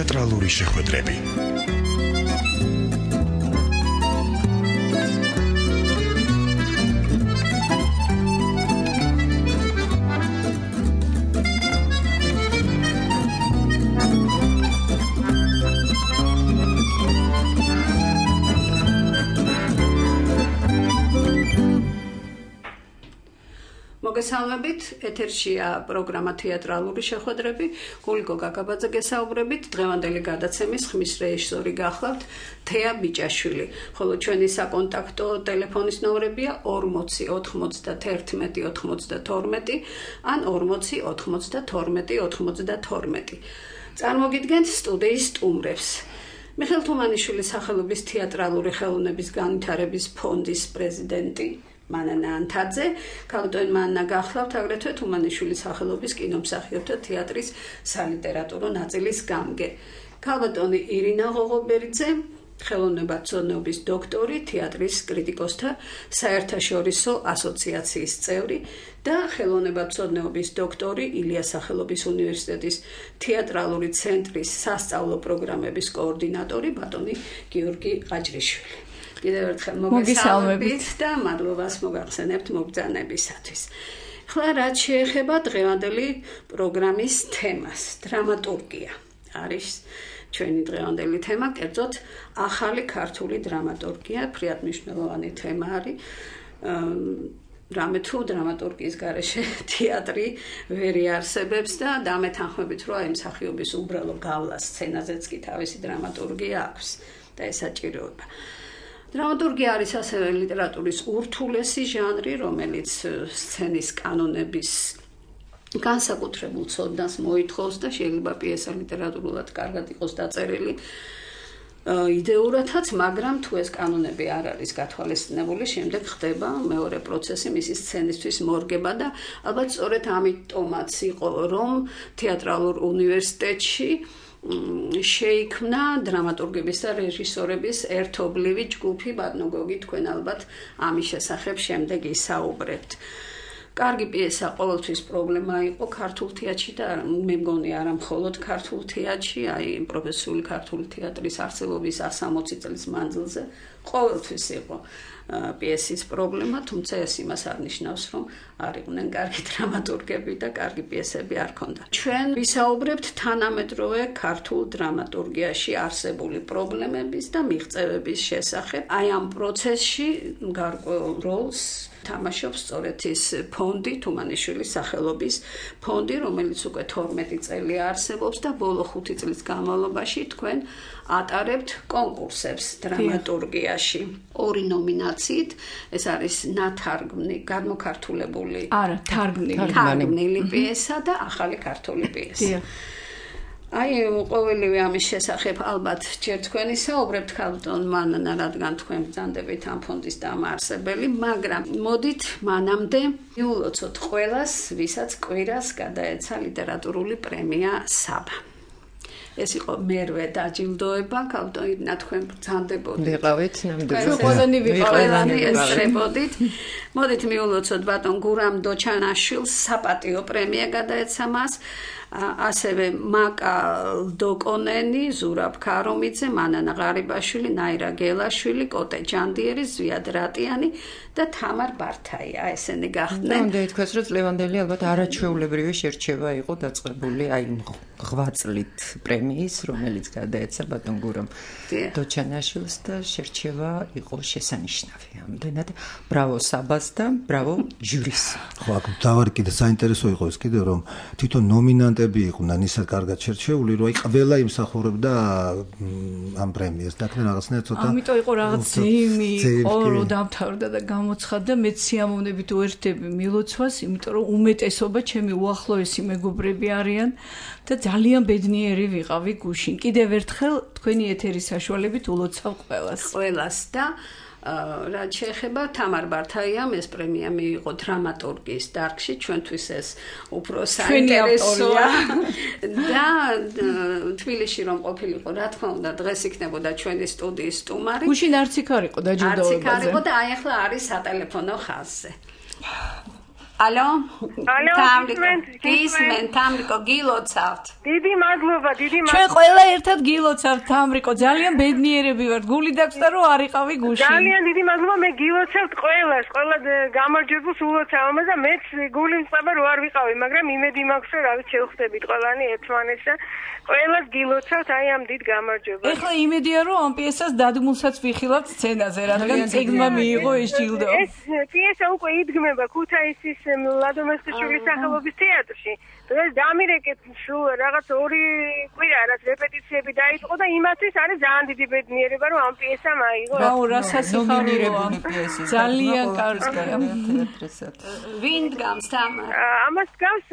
თეატრალური შეხვედრები. მოგესალმებით, ეთერშია პროგრამა თეატრალური შეხვედრები. გულიკო გაგაბაძე გესაუბრებით. დღევანდელი გადაცემის ხმის რეჟისორი გახლავთ თეა ბიჭაშვილი. ხოლო ჩვენი საკონტაქტო ტელეფონის ნომრებია 40 91 92 ან 40 92 92. წარმოგიდგენთ სტუდიის სტუმრებს. მიხეილ თუმანიშვილის სახელობის თეატრალური ხელოვნების განვითარების ფონდის პრეზიდენტი მანანა ანთაძე, ქალბატონ მანანა გახლავთ აგრეთვე თუმანიშვილის სახელობის კინომსახიობთა თეატრის სალიტერატურო ნაწილის გამგე. ქალბატონი ირინა ღოღობერიძე, ხელოვნებათმცოდნეობის დოქტორი, თეატრის კრიტიკოსთა საერთაშორისო ასოციაციის წევრი და ხელოვნებათმცოდნეობის დოქტორი ილიას სახელობის უნივერსიტეტის თეატრალური ცენტრის სასწავლო პროგრამების კოორდინატორი ბატონი გიორგი ყაჯრიშვილი. კიდევ ერთხელ მოგესალმებით და მადლობას მოგახსენებთ მოგზანებისათვის. ახლა რაც შეეხება დღევანდელი პროგრამის თემას, დრამატურგია არის ჩვენი დღევანდელი თემა, კერძოდ ახალი ქართული დრამატურგია, ფრიად მნიშვნელოვანი თემა არის. რამე თუ დრამატურგიის გარეშე თეატრი ვერ იარსებებს და დამეთანხმებით რომ აი მსახიობის უბრალო გავლა სცენაზეც კი თავისი დრამატურგია აქვს და ეს საჭიროება. დრამატურგია არის ასევე ლიტერატურის ურთულესი ჟანრი, რომელიც სცენის კანონების განსაკუთრებულ ცოდნას მოითხოვს და შეიძლება პიესა ლიტერატურულად კარგად იყოს დაწერილი იდეურათაც, მაგრამ თუ ეს კანონები არ არის გათვალისწინებული, შემდეგ ხდება მეორე პროცესი მისი სცენისთვის მორგება და ალბათ სწორედ ამიტომაც იყო, რომ თეატრალურ უნივერსიტეტში შეიქმნა დრამატურგების და რეჟისორების ერთობლივი ჯგუფი, ბატონო გოგი, თქვენ ალბათ ამის შესახებ შემდეგ ისაუბრებთ. კარგი პიესა ყოველთვის პრობლემა იყო ქართულ თეატრში და მე მგონი არა მხოლოდ ქართულ თეატრში, აი პროფესიული ქართული თეატრის არსებობის 160 წლის მანძილზე ყოველთვის იყო პიესის პრობლემა, თუმცა ეს იმას არ ნიშნავს, რომ არ იყვნენ კარგი დრამატურგები და კარგი პიესები არ ქონდა. ჩვენ ვისაუბრებთ თანამედროვე ქართულ დრამატურგიაში არსებული პრობლემების და მიღწევების შესახებ. აი ამ პროცესში გარკვეულ როლს თამაშობს სწორედ ის ფონდი, თუმანიშვილის სახელობის ფონდი, რომელიც უკვე 12 წელი არსებობს და ბოლო 5 წლის განმავლობაში თქვენ ატარებთ კონკურსებს დრამატურგიაში. 2 ნომინაციით, ეს არის ნათარგმნი, გადმოქართულებული, თარგმნილი პიესა და ახალი ქართული პიესა. აი, ყოველივე ამის შესახებ ალბათ ჯერ თქვენ ისაუბრებთ ქალბატონ მანანა, რადგან თქვენ ბრძანდებით ამ ფონდის დამაარსებელი, მაგრამ მოდით მანამდე მიულოცოთ ყველას, ვისაც კვირას გადაეცა ლიტერატურული პრემია საბა. ეს იყო მერვე დაჯილდოება, ქალბატონი თქვენ ბრძანდებოდით. ვიყავით ნამდვილად. ყველანი ვიყავით ესწრებოდით. მოდით მიულოცოთ ბატონ გურამ დოჩანაშვილს საპატიო პრემია გადაეცა მას. ასევე მაკა ლდოკონენი, ზურაბ ქარომიძე, მანანა ღარიბაშვილი, ნაირა გელაშვილი, კოტე ჯანდიერი, ზვიად რატიანი და თამარ ბართაია. ესენი გახდნენ. უნდა ითქვას, რომ ლევანდელი ალბათ არაჩვეულებრივი შერჩევა იყო დაწყებული აი 8 წლით პრემიის, რომელიც გადაეცა ბატონ გურამ დოჩანაშვილს და შერჩევა იყო შესანიშნავი. ამდენად ბრავო საბას და ბრავო ჟურის. ხო, აქ დავარი კიდე საინტერესო იყო ის კიდე რომ თვითონ ნომინანტები იყვნენ ისე კარგად შერჩეული, რომ აი ყველა იმსახურებდა ამ პრემიას და თქვენ რაღაცნაირად ცოტა ამიტომ იყო რაღაც ძიმი იყო რომ დამთავრდა და გამოცხადდა მეც სიამოვნებით უერთდები მილოცვას, იმიტომ რომ უმეტესობა ჩემი უახლოესი მეგობრები არიან და ძალიან ბედნიერი ვიყავი გუშინ. კიდევ ერთხელ თქვენი ეთერის საშუალებით ულოცავ ყველას და რაც შეეხება თამარ ბართაიამ ეს პრემია მიიღო დრამატურგიის დარგში, ჩვენთვის ეს უფრო საინტერესოა და თბილისში რომ ყოფილიყო, რა თქმა უნდა, დღეს იქნებოდა ჩვენი სტუდიის სტუმარი. გუშინ არც იქ არ იყო დაჯილდოებაზე. არც იქ არ იყო და აი ახლა არის სატელეფონო ხაზზე. ალო გისმენ თამრიკო გილოცავთ დიდი მადლობა ჩვენ ყველა ერთად გილოცავთ თამრიკო ძალიან ბედნიერები ვართ გული დაგწდა რომ არიყავი გუში ძალიან დიდი მადლობა მე გილოცავთ ყველას ყველა გამარჯვებულს ულოცავ ამას და მეც გული მწყება რო არ ვიყავი მაგრამ იმედი მაქვს რომ რავი შევხვდებით ყველანი ერთმანეთს და ყველას გილოცავთ აი ამ დიდ გამარჯვებას ეხლა იმედია რომ ამ პიესას დადგმულსაც ვიხილავთ სცენაზე რადგან წიგნმა მიიღო ეს ჯილდო ეს პიესა უკვე იდგმება ქუთაისის ლადო მესტიშვილის სახელობის თეატრში დღეს დამირეკეთ სულ რაღაც 2 კვირა რაც რეპეტიციები დაიწყო და იმათვის არის ძალიან დიდი ბედნიერება რომ ამ პიესამ აიღო რაო რა სასიხარულოა ძალიან კარგია ვინ დგამს ამას დგამს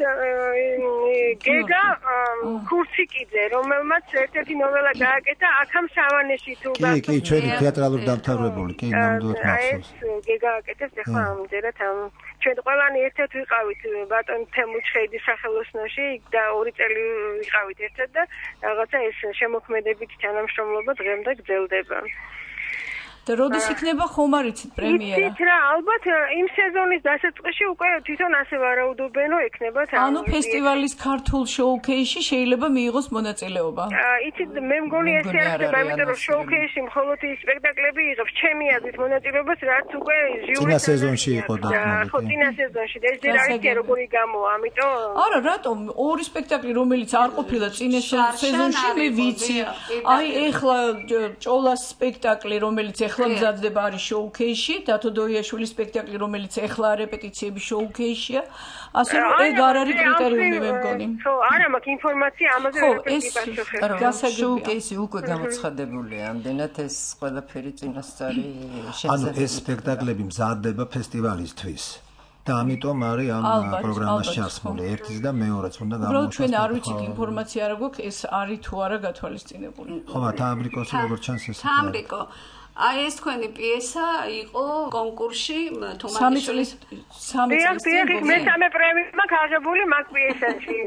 გეგა ქურციკიძე რომელმაც ერთ-ერთი ნოველა გააკეთა აქამ სავანეში თუ კი ჩვენი თეატრალური დამთავრებული კი ნამდვილად მახსოვს ეს გეგა აკეთებს ახლა ამჯერად ჩვენ ყველანი ერთად ვიყავით ბატონ თემუჩხეიძის სახელოსნოში და 2 წელი ვიყავით ერთად და რაღაცა ეს შემოქმედებითი თანამშრომლობა დღემდე გრძელდება და როდის იქნება ხომ არიცით პრემიერა? იცით რა, ალბათ იმ სეზონის დასაწყისში უკვე თვითონ ასე ვარაუდობენ რომ ექნება თან. ანუ ფესტივალის ქართულ შოუ-ქეისში შეიძლება მიიღოს მონაწილეობა. იცით მე მგონი ეს არ ხდება, იმიტომ რომ შოუ-ქეისში მხოლოდ ის სპექტაკლები იღებს ჩემი აზრით მონაწილეობას, რაც უკვე ჟიურის წინა სეზონში იყო დახმარება. ხო, წინა სეზონში და ეს ჯერ არის როგორი გამო, ამიტომ არა, რატომ 2 სპექტაკლი რომელიც არ ყოფილა წინა სეზონში მე ვიცი. აი ეხლა ჭოლას სპექტაკლი რომელიც ეხლა მზადდება არის შოუ-ქეისში, დათო დოიაშვილის სპექტაკლი რომელიც ეხლა რეპეტიციების შოუ-ქეისშია. ასე რომ ეგ არ არის კრიტერიუმი მე მგონი. ხო, არა მაქვს ინფორმაცია ამაზე გასაგებია. შოუ-ქეისი უკვე გამოცხადებულია, ამდენად ეს ყველაფერი წინასწარი შესაძლებელი. ანუ ეს სპექტაკლები მზადდება ფესტივალისთვის. და ამიტომ არის ამ პროგრამაში ჩასმული ერთის და მეორეც უნდა გამოვხატოს. ჩვენ არ ვიცით ინფორმაცია რა გვაქვს ეს არის თუ არა გათვალისწინებული. ხო, თამრიკოს როგორც ჩანს ეს. თამრიკო აი ეს თქვენი პიესა იყო კონკურსში თუმანიშვილის 3 წლის წინ მესამე პრემია მაქვს აღებული მაგ პიესაში.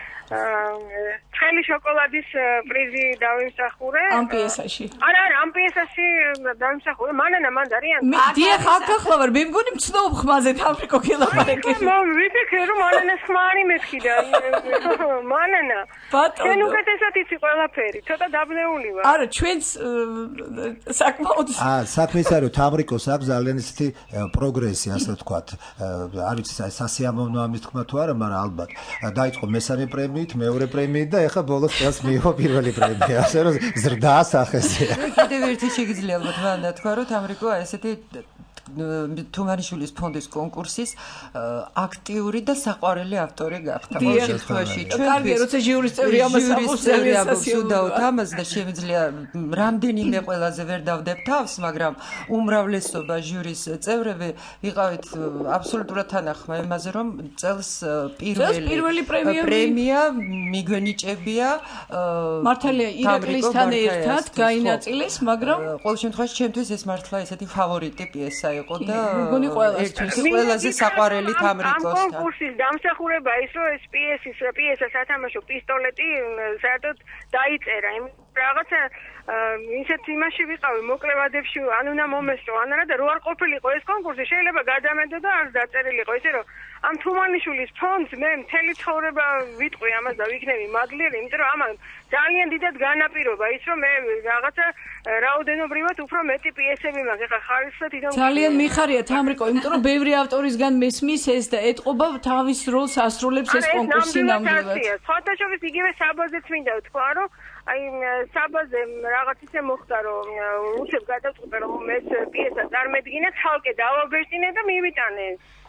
ცხელი შოკოლადის პრიზი დავიმსახურე ამ პიესაში. არა, ამ პიესაში დავიმსახურე. მანანა მანდარიან. დიახ, ახლა ვარ, მე მგონი მცნობ ხმაზე თამრიკო კილოპარეკი. ვიცი, რომ მანანას ხმა არის მეთქიდა. მანანა. ჩვენ უკეთესად იცი ყველაფერი, ცოტა დაბნეული ვარ. არა, ჩვენს საკმაოდ საქმეს არის თამრიკოს აქვს ძალიან ისეთი პროგრესი, ასე ვთქვათ. არ ვიცი, სასიამოვნო ამის თქმა თუ არა, მაგრამ ალბათ დაიწყო მესამე პრემია მეორე პრემიით და ეხა ბოლოს წელს მიიღო პირველი პრემია. ასე რომ ზრდა სახეზეა. კიდევ ერთი შეგიძლია ალბათ მან თქვა რომ თამრიკო ესეთი თუმანიშვილის ფონდის კონკურსის აქტიური და საყვარელი ავტორი გახდა ამ შემთხვევაში. კარგი, როცა ჟიურის წევრი ამას უდავთ ამას და შემიძლია რამდენიმე ყველაზე ვერ დავდებ თავს, მაგრამ უმრავლესობა ჟიურის წევრები იყავით აბსოლუტურად თანახმა იმაზე, რომ წელს პირველი პრემია მიგვენიჭებია მართალია ირაკლისთან ერთად გაინაწილეს, მაგრამ ყოველ შემთხვევაში ჩემთვის ეს მართლა ესეთი ფავორიტი პიესა იყო და მგონი ყველაზე საყვარელი თამრიკოსთან. ამ კონკურსის დამსახურება ის რომ ეს პიესა სათამაშო პისტოლეტი საერთოდ დაიწერა. რაღაცა ისეთ იმაში ვიყავი მოკლევადებში ან უნდა მომესწრო ან არა და რო არ ყოფილიყო ეს კონკურსი შეიძლება გადამედო და არ დაწერილიყო ისე რომ ამ თუმანიშვილის ფონდს მე მთელი ცხოვრება ვიტყვი ამას და ვიქნები მადლიერი იმიტომ რომ ამან ძალიან დიდად განაპირობა ის რომ მე რაღაცა რაოდენობრივად უფრო მეტი პიესები მაქვს ეხლა ხარისხად თვითონ ძალიან მიხარია თამრიკო იმიტომ რომ ბევრი ავტორისგან მესმის ეს და ეტყობა თავის როლს ასრულებს ეს კონკურსი ნამდვილად ფოტოშოპის იგივე საბაზეც მინდა ვთქვა რომ აი საბაზე რაღაც ისე მოხდა რომ უცებ გადავწყვიტე რომ მე პიესა წარმედგინე ხალკე დავაბეჭდინე და მივიტანე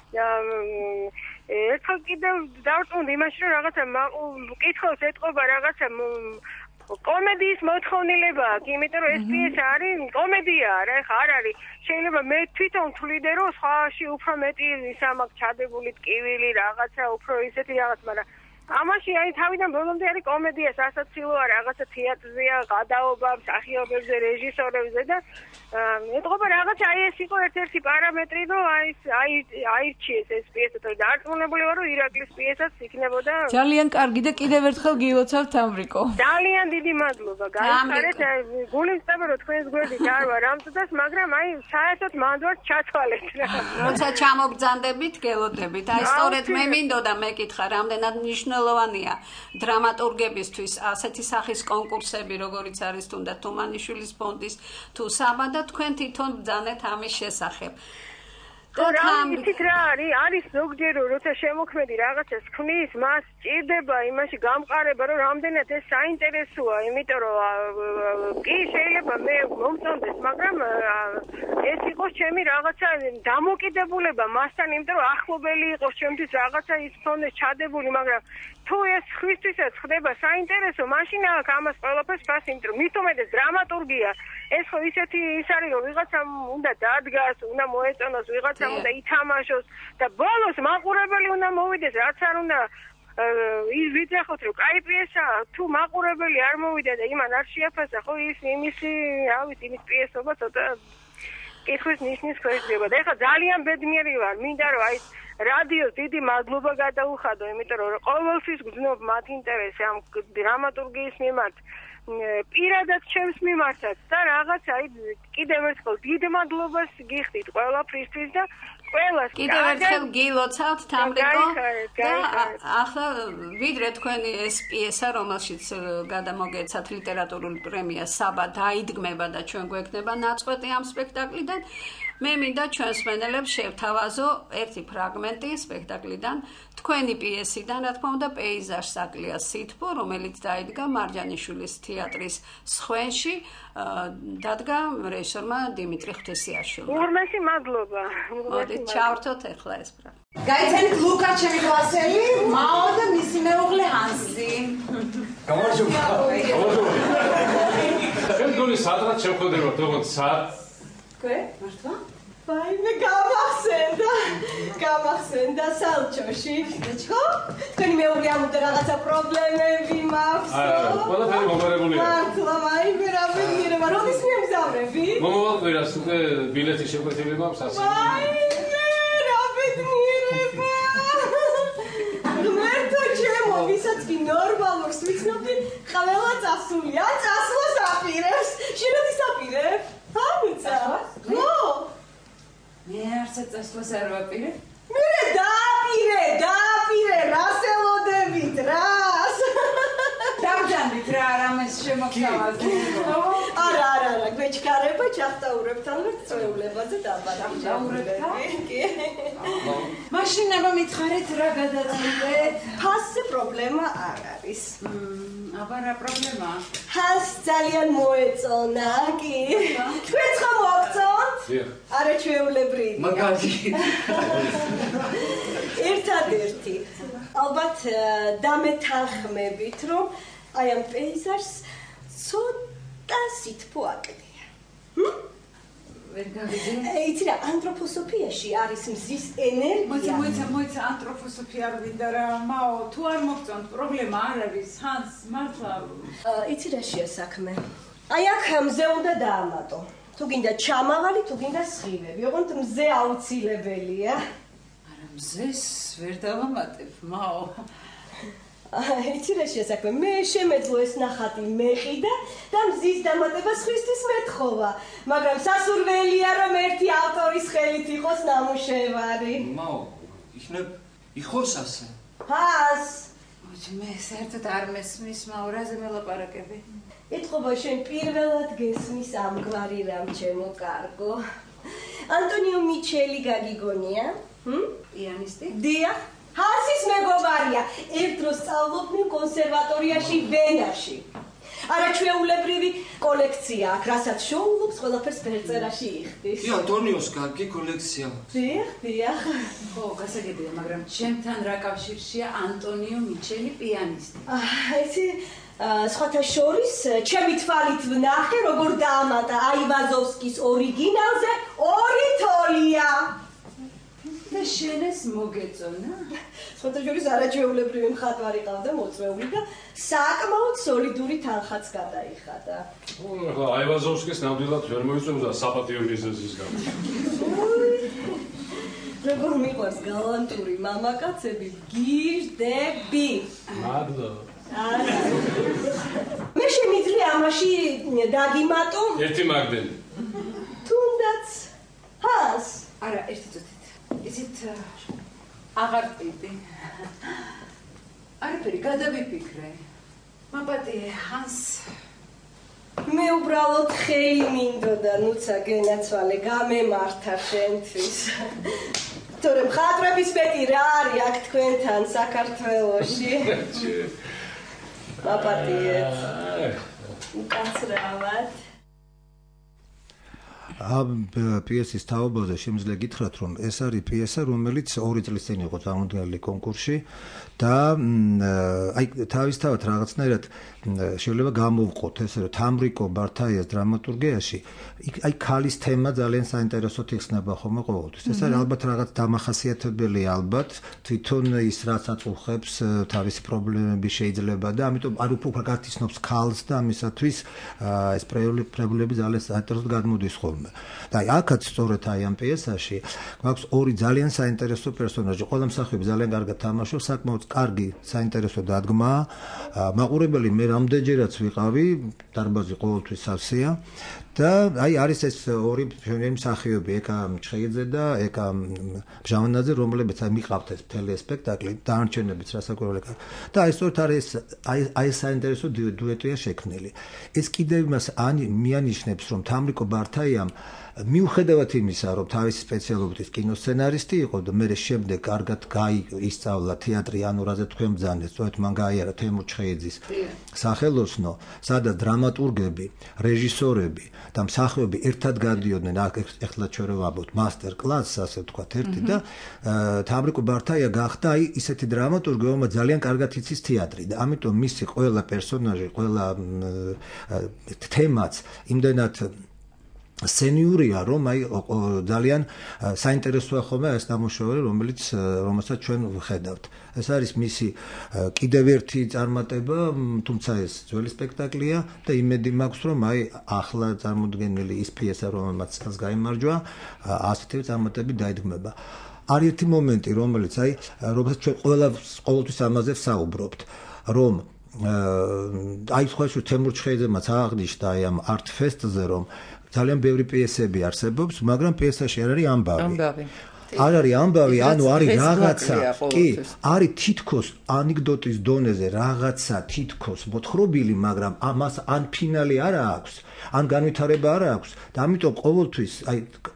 ერთხელ კიდევ დავწუნდი იმაში რომ რაღაცა კითხავს ეტყობა რაღაცა კომედიის მოთხოვნილება აქვს იმიტომ რომ ეს პიესა არის კომედია რა ეხა არ არის შეიძლება მე თვითონ თვლიდე რომ სხვაში უფრო მეტი ისა მაქვს ჩადებული ტკივილი რაღაცა უფრო ისეთი რაღაც მაგრამ ამაში აი თავიდან ბოლომდე არის კომედია, სასაცილოა, რაღაცა თეატრია, გადაობა, მსახიობებზე, რეჟისორებზე და ეთყობა რაღაცა აი ეს იყო ერთ-ერთი პარამეტრი, რომ აირჩიეს ეს პიესა, თორე დარწმუნებული ვარ, რომ ირაკლის პიესაც იქნებოდა. ძალიან კარგი და კიდევ ერთხელ გილოცავთ ამრიკო. ძალიან დიდი მადლობა. გაიხარეთ, გულისხმობ რომ თქვენს გვერდით არ ვარ ამ წუთას, მაგრამ აი საერთოდ მანდ ვარ ჩათვალეთ. როცა ჩამობრძანდებით, გელოდებით. აი სწორედ მე მინდოდა მეკითხა, რამდენად მნიშვნელოვანია დრამატურგებისთვის ასეთი სახის კონკურსები, როგორიც არის თუნდაც თუმანიშვილის ფონდის თუ საბა და თქვენ თვითონ ბრძანეთ ამის შესახებ. იცით რა არის ზოგჯერ როცა შემოქმედი რაღაცას ქმნის, მას ჭირდება იმაში გამყარება, რომ რამდენად ეს საინტერესოა, იმიტომ რომ კი შეიძლება მე მომწონდეს, მაგრამ ეს იყოს ჩემი რაღაცა დამოკიდებულება მასთან, იმიტომ რომ ახლობელი იყოს ჩემთვის რაღაცა ის ფონდეს ჩადებული, მაგრამ თუ ეს ხვისთვისაც ხდება საინტერესო, მაშინ აქ ამას ყველაფერს ფას, იმიტომ რომ მით უმეტეს დრამატურგია, ეს ხო ისეთი ის არის, რომ ვიღაცამ უნდა დადგას, უნდა მოეწონოს, ვიღაცამ უნდა ითამაშოს და ბოლოს მაყურებელი უნდა მოვიდეს, რაც არ უნდა ის ვიცახოთ, რომ კაი პიესა, თუ მაყურებელი არ მოვიდა და იმან არ შეაფასა, ხო ის იმისი, რა ვიცი, იმის პიესობა ცოტა კითხვის ნიშნის ქვეშ დება. და ეხლა ძალიან ბედნიერი ვარ, მინდა რომ აი რადიოს დიდი მადლობა გადაუხადო, იმიტომ რომ ყოველთვის გძნობ მათ ინტერესს ამ დრამატურგიის მიმართ, პირადად ჩემს მიმართაც და რაღაც აი კიდევ ერთხელ დიდ მადლობას გიხდით ყველაფრისთვის და ყველას კიდევ ერთხელ გილოცავთ თამრიკო და ახლა ვიდრე თქვენი ეს პიესა, რომელშიც გადამოგეცათ ლიტერატურული პრემია საბა დაიდგმება და ჩვენ გვექნება ნაწყვეტი ამ სპექტაკლიდან, მე მინდა ჩვენს მენელებს შევთავაზო ერთი ფრაგმენტი სპექტაკლიდან, თქვენი პიესიდან, რა თქმა უნდა, პეიზაჟ საკლია სითბო, რომელიც დაიდგა მარჯანიშვილის თეატრის სხვენში, დადგა რეჟისორმა დიმიტრი ღვთისიაშვილმა. ურმესი მადლობა. მოდი ჩავრთოთ ახლა ეს ფრაგმენტი. გაიცანით ლუკა ჩემი კლასელი, მაო და მისი მეუღლე ჰანსი. გამარჯობა. ჩემ გონი სადღაც შევხვდებათ, როგორც სად? Què? მართლა? ვაიმე გამახსენდა სალჩოში. ხო? თქვენი მეუღლე ამოდა რაღაცა პრობლემები მაქვს. ყველაფერი მომარებულია. მართლა, ვაიმე რა ვიგირება, როდის მიემგზავრები? მომავალ კვირას უკვე ბილეთი შეკვეთილი მაქვს ასე. ვაიმე რა ბედნიერება. ღმერთო ჩემო, ვისაც კი ნორმალურს ვიცნობდი, ყველა წასულია, წასვლას აპირებს. შენ ის აპირებ? ამიცა? ხო? მე არცად წასვლას არ ვაპირებ. მე დააპირე, რას ელოდებით, რას? დავჯანდით რა რამეს შემოგთავაზდი. არა, გვეჩქარება, ჩახტაურებთ ალბათ წვეულებაზე დავჯანდით. მაშინ აბა მითხარით რა გადაწყვეტეთ? ფასზე პრობლემა არ არის. აბა რა პრობლემაა? ჰას ძალიან მოეწონა, კი. თქვენც ხომ მოგწონთ? არა ჩვეულებრივი. მაგარი. ერთადერთი. ალბათ დამეთანხმებით, რომ აი ამ პეიზაჟს ცოტა სითბო აკდია. ვერ გავიგე. იცი რა, ანთროპოსოფიაში არის მზის ენერგია. მოიცა ანთროპოსოფია არ ვინდა რა, მაო, თუ არ მოგწონთ, პრობლემა არ არის, ჰანს, მართლა. იცი რა შეა საქმე. აი აქ მზე უნდა დაამატო. თუ გინდა ჩამავალი, თუ გინდა სხივები, ოღონდ მზე აუცილებელია. არა, მზეს ვერ დავამატებ, მაო. იცი რა შეა საქმე, მე შემეძლო ეს ნახატი მეყიდა და მზის დამატება სხვისთვის მეთხოვა, მაგრამ სასურველია რომ ერთი ავტორის ხელით იყოს ნამუშევარი. მაო, იქნებ იხოს ასე. ჰას. მე საერთოდ არ მესმის, მაო, რაზე მელაპარაკები? ეთყობა შენ პირველად გესმის ამგვარი რამ ჩემო კარგო. ანტონიო მიჩელი გაგიგონია? პიანისტი? დიახ. ჰასის მეგობარია. ერთ დროს სწავლობდნენ კონსერვატორიაში ვენაში. არა ჩვეულებრივი კოლექცია აქვს, რასაც შოულობს, ყველაფერს ფერწერაში იხდის. კი, ანტონიოს კარგი კოლექცია. დიახ. ხო, გასაგებია, მაგრამ ჩემთან რა კავშირშია ანტონიო მიჩელი პიანისტი? იცი სხვათა შორის, ჩემი თვალით ვნახე, როგორ დაამატა აივაზოვსკის ორიგინალზე 2 თოლია. და და შენ ეს მოგეწონა? სხვათა შორის არაჩვეულებრივი მხატვარი ყავდა მოწვეული და საკმაოდ სოლიდური თანხაც გადაიხადა. ახლა აივაზოვსკის ნამდვილად ვერ მოიწევდა საპატიო მიზეზის გამო. როგორ მიყვარს გალანტური მამაკაცები, გიჟდები. მადლობა. მე შემიძლია ამაში დაგიმატო? ერთი მაგდენი. თუნდაც ჰას. არა, ერთი წუთით. ისეთ აღარ ტიპი. არაფერი გადავიფიქრე. მაპატიე, ჰანს. მე უბრალოდ ხელი მინდოდა, ნუცა გენაცვალე, გამემართა შენთვის. თორემ მხატვრების მეტი რა არის აქ თქვენთან საქართველოში? მაპატიეთ. უკაცრავად. ამ პიესის თაობაზე შემიძლია გითხრათ, რომ ეს არის პიესა, რომელიც 2 წლის წინ იყო წამოდგენილი კონკურსში და აი თავისთავად რაღაცნაირად შეიძლება გამოვყოთ ესე რომ თამრიკო ბართაიას დრამატურგიაში აი ქალის თემა ძალიან საინტერესოდ იხსნება ხოლმე ყოველთვის. ეს არის ალბათ რაღაც დამახასიათებელი ალბათ თვითონ ის რაც აწუხებს თავისი პრობლემები შეიძლება და ამიტომ არ უფრო გათისნობს ქალს და ამისათვის ეს პრობლემები ძალიან საინტერესოდ გადმოდის ხოლმე. და აქაც სწორედ აი ამ პიესაში გვაქვს 2 ძალიან საინტერესო პერსონაჟი. ყველა მსახიობი ძალიან კარგად თამაშობს, საკმაოდ კარგი საინტერესო დადგმა. მაყურებელი მე რამდენჯერაც ვიყავი, დარბაზი ყოველთვის სავსეა. და აი არის ეს 2 მშვენიერი მსახიობი, ეკა ჩხეიძე და ეკა ბჟავანაძე, რომლებიც აი მიყავთ ეს მთელი სპექტაკლი, დანარჩენებიც რასაკვირველია. და აი სწორედ არის აი საინტერესო დუეტია შექმნილი. ეს კიდევ იმას მიანიშნებს, რომ თამრიკო ბართაიამ მიუხედავად იმისა, რომ თავისი სპეციალობით კინოსცენარისტი იყო და მე შემდეგ კარგად ისწავლა თეატრი, ანუ რაზე თქვენ ბრძანეთ, სწორედ მან გაიარა თემურ ჩხეიძის სახელოსნო, სადაც დრამატურგები, რეჟისორები და მსახიობი ერთად გადიოდნენ, ეხლა ჩვენ ვაბობთ მასტერ კლასს, ასე ვთქვათ, ერთი და თამრიკო ბართაია გახდა აი ისეთი დრამატურგი, რომელმაც ძალიან კარგად იცის თეატრი და ამიტომ მისი ყველა პერსონაჟი, ყველა თემაც იმდენად სენიურია, რომ აი ძალიან საინტერესოა ხოლმე ეს ნამუშევარი, რომელსაც ჩვენ ვხედავთ. ეს არის მისი კიდევ ერთი წარმატება, თუმცა ეს ძველი სპექტაკლია და იმედი მაქვს, რომ აი ახლა წარმოდგენილი ის პიესა, რომელმაც წელს გაიმარჯვა, ასეთი წარმატები დაიდგმება. არის ერთი მომენტი, რომელიც აი რომელსაც ჩვენ ყოველთვის ამაზე ვსაუბრობთ, რომ აი სხვა თემურ ჩხეიძემაც აღნიშნა აი ამ art fest-ზე, რომ ძალიან ბევრი პიესები არსებობს, მაგრამ პიესაში არ არის ამბავი. არ არის ამბავი, ანუ არის რაღაცა, კი, არის თითქოს ანეკდოტის დონეზე რაღაცა თითქოს მოთხრობილი, მაგრამ ამას ან ფინალი არ აქვს, ან განვითარება არ აქვს და ამიტომ ყოველთვის აი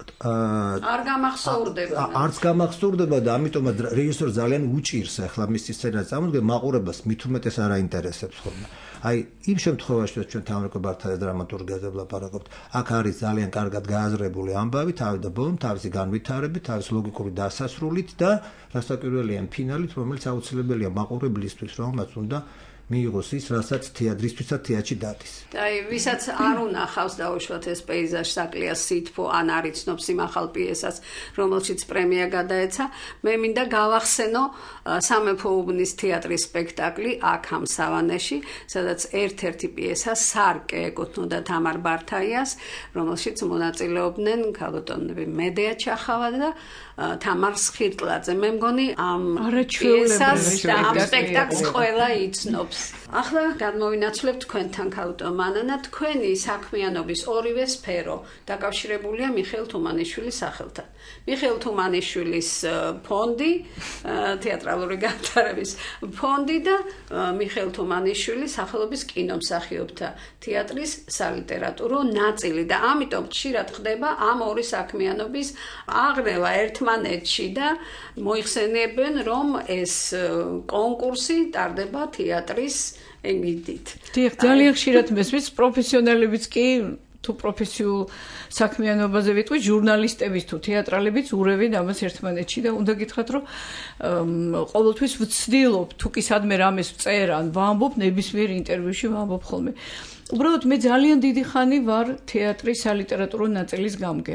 არ გამახსოვრდება. არც გამახსოვრდება და ამიტომ რეჟისორ ძალიან უჭირს ახლა მისი სცენარის წარმოდგენა მაყურებას მით უმეტეს არ აინტერესებს ხოლმე. აი იმ შემთხვევაში ჩვენ თამრიკო ბართაიას დრამატურგიაზე ვლაპარაკობთ, აქ არის ძალიან კარგად გააზრებული ამბავი, თავი და ბოლო, თავისი განვითარებით, თავის ლოგიკური დასასრულით და რასაკვირველია ფინალით, რომელიც აუცილებელია მაყურებლისთვის, რომელმაც უნდა მიიღოს ის, რასაც თეატრისთვისაც თეატრში დადის. აი, ვისაც არ უნახავს დაუშვათ ეს პეიზაჟი საკლია სითბო, ან არ იცნობს იმ ახალ პიესას, რომელშიც პრემია გადაეცა, მე მინდა გავახსენო სამეფო უბნის თეატრის სპექტაკლი აქ ამ სავანეში, სადაც ერთ-ერთი პიესა სარკე ეკუთვნოდა თამარ ბართაიას, რომელშიც მონაწილეობდნენ ქალბატონები მედეა ჩახავა და თამარ სხირტლაძე. მე მგონი ამ პიესას და ამ სპექტაკლს ყველა იცნობს. ახლა გადმოვინაცვლებთ თქვენთან ქალბატონ მანანა, თქვენი საქმიანობის ორივე სფერო დაკავშირებულია მიხეილ თუმანიშვილის სახელთან. მიხეილ თუმანიშვილის ფონდი, თეატრალური განვითარების ფონდი და მიხეილ თუმანიშვილის სახელობის კინომსახიობთა თეატრის სალიტერატურო ნაწილი და ამიტომ ხშირად ხდება ამ ორი საქმიანობის აღრევა ერთმანეთში და მოიხსენიებენ, რომ ეს კონკურსი ტარდება თეატრის ეგიდით. დიახ, ძალიან ხშირად მესმის პროფესიონალებიც კი თუ პროფესიულ საქმიანობაზე ვიტყვი, ჟურნალისტების თუ თეატრალებიც ურევენ ამას ერთმანეთში და უნდა გითხრათ, რომ ყოველთვის ვცდილობ, თუ კი სადმე რამეს ვწერ ან ვამბობ, ნებისმიერ ინტერვიუში ვამბობ ხოლმე. უბრალოდ მე ძალიან დიდი ხანი ვარ თეატრის სალიტერატურო ნაწილის გამგე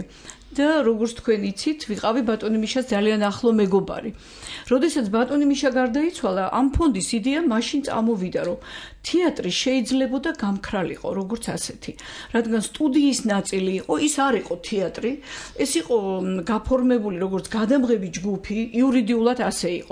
და როგორც თქვენ იცით, ვიყავი ბატონი მიშას ძალიან ახლო მეგობარი. როდესაც ბატონი მიშა გარდაიცვალა, ამ ფონდის იდეა მაშინ წამოვიდა, რომ თეატრი შეიძლებოდა გამქრალიყო, როგორც ასეთი. რადგან სტუდიის ნაწილი იყო, ის არ იყო თეატრი, ეს იყო გაფორმებული როგორც გადამღები ჯგუფი, იურიდიულად ასე იყო.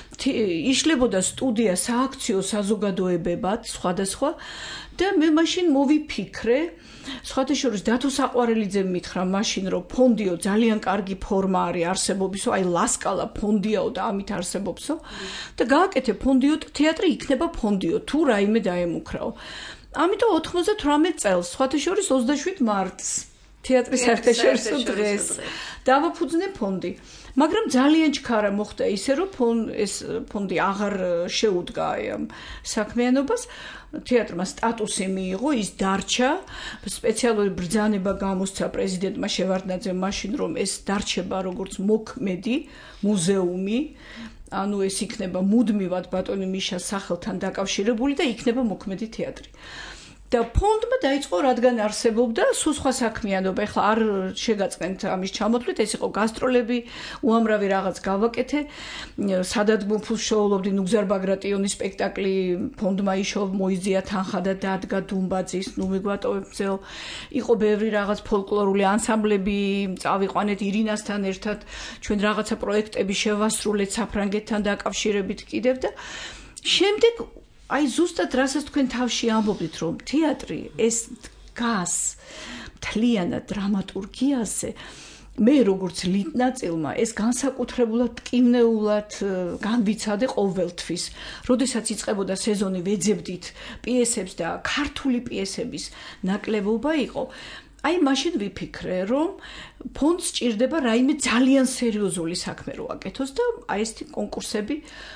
იშლებოდა სტუდია სააქციო საზოგადოებებად, სხვადასხვა და მე მაშინ მოვიფიქრე, სხვათა შორის დათო საყვარელიძემ მითხრა მაშინ, რომ ფონდიო ძალიან კარგი ფორმა არის არსებობისო, აი ლასკალა ფონდიაო და ამით არსებობსო და გააკეთე ფონდიო და თეატრი იქნება ფონდიო, თუ რაიმე დაემუქრაო. ამიტომ 98 წელს, სხვათა შორის 27 მარტს, თეატრის საერთაშორისო დღეს დავაფუძნე ფონდი. მაგრამ ძალიან ჩქარა მოხდა ისე, რომ ეს ფონდი აღარ შეუდგა ამ საქმიანობას. თეატრმა სტატუსი მიიღო, ის დარჩა, სპეციალური ბრძანება გამოსცა პრეზიდენტმა შევარდნაძემ მაშინ, რომ ეს დარჩება როგორც მოქმედი მუზეუმი, ანუ ეს იქნება მუდმივად ბატონი მიშას სახელთან დაკავშირებული და იქნება მოქმედი თეატრი. და ფონდმა დაიწყო, რადგან არსებობდა სულ სხვა საქმიანობა. ეხლა არ შეგაწყენთ ამის ჩამოთვლით, ეს იყო გასტროლები, უამრავი რაღაც გავაკეთე. სადადგმო ფულს შოულობდი ნუგზარ ბაგრატიონის სპექტაკლი, ფონდმა იშოვ, მოიზია თანხა და დადგა დუმბაძის, ნუ მიგვატოვებძეო. იყო ბევრი რაღაც ფოლკლორული ანსამბლები, წავიყვანეთ ირინასთან ერთად, ჩვენ რაღაცა პროექტები შევასრულეთ საფრანგეთთან დაკავშირებით კიდევ და შემდეგ აი ზუსტად რასაც თქვენ თავში ამბობთ, რომ თეატრი ეს დგას მთლიანად დრამატურგიაზე, მე როგორც ლიტნაწილმა ეს განსაკუთრებულად ტკივნეულად განვიცადე ყოველთვის. როდესაც იწყებოდა სეზონი, ვეძებდით პიესებს და ქართული პიესების ნაკლებობა იყო. აი მაშინ ვიფიქრე, რომ ფონდს სჭირდება რაიმე ძალიან სერიოზული საქმე რო აკეთოს და აი ესეთი კონკურსები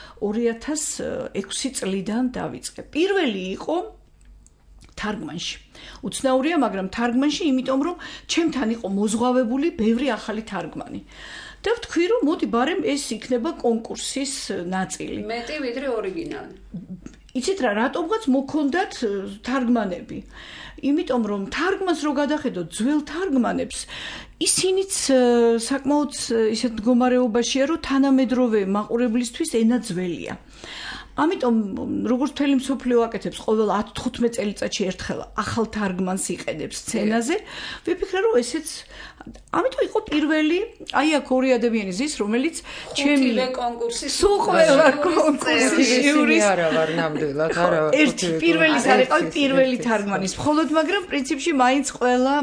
2006 წლიდან დავიწყე. პირველი იყო თარგმანში. უცნაურია, მაგრამ თარგმანში, იმიტომ რომ ჩემთან იყო მოზღვავებული ბევრი ახალი თარგმანი. და ვთქვი, რომ მოდი ბარემ ეს იქნება კონკურსის ნაწილი. მეტი ვიდრე ორიგინალი. იცით რა, რატომღაც მოქონდათ თარგმანები. იმიტომ რომ თარგმანს რო გადახედოთ ძველ თარგმანებს, ისინიც საკმაოდ ისეთ მდგომარეობაშია, რომ თანამედროვე მაყურებლისთვის ენა ძველია. ამიტომ როგორც მთელი მსოფლიო აკეთებს ყოველ 10-15 წელიწადში ერთხელ ახალ თარგმანს იყენებს სცენაზე, ვიფიქრე რომ ესეც ამიტომ იყო პირველი, აი აქ ორი ადამიანი ზის, რომელიც ჩემი კონკურსის სულ ყველა კონკურსის ჟიურის არა ვარ ნამდვილად, არა ვარ. ერთი პირველის არის პირველი თარგმანის მხოლოდ, მაგრამ პრინციპში მაინც ყველა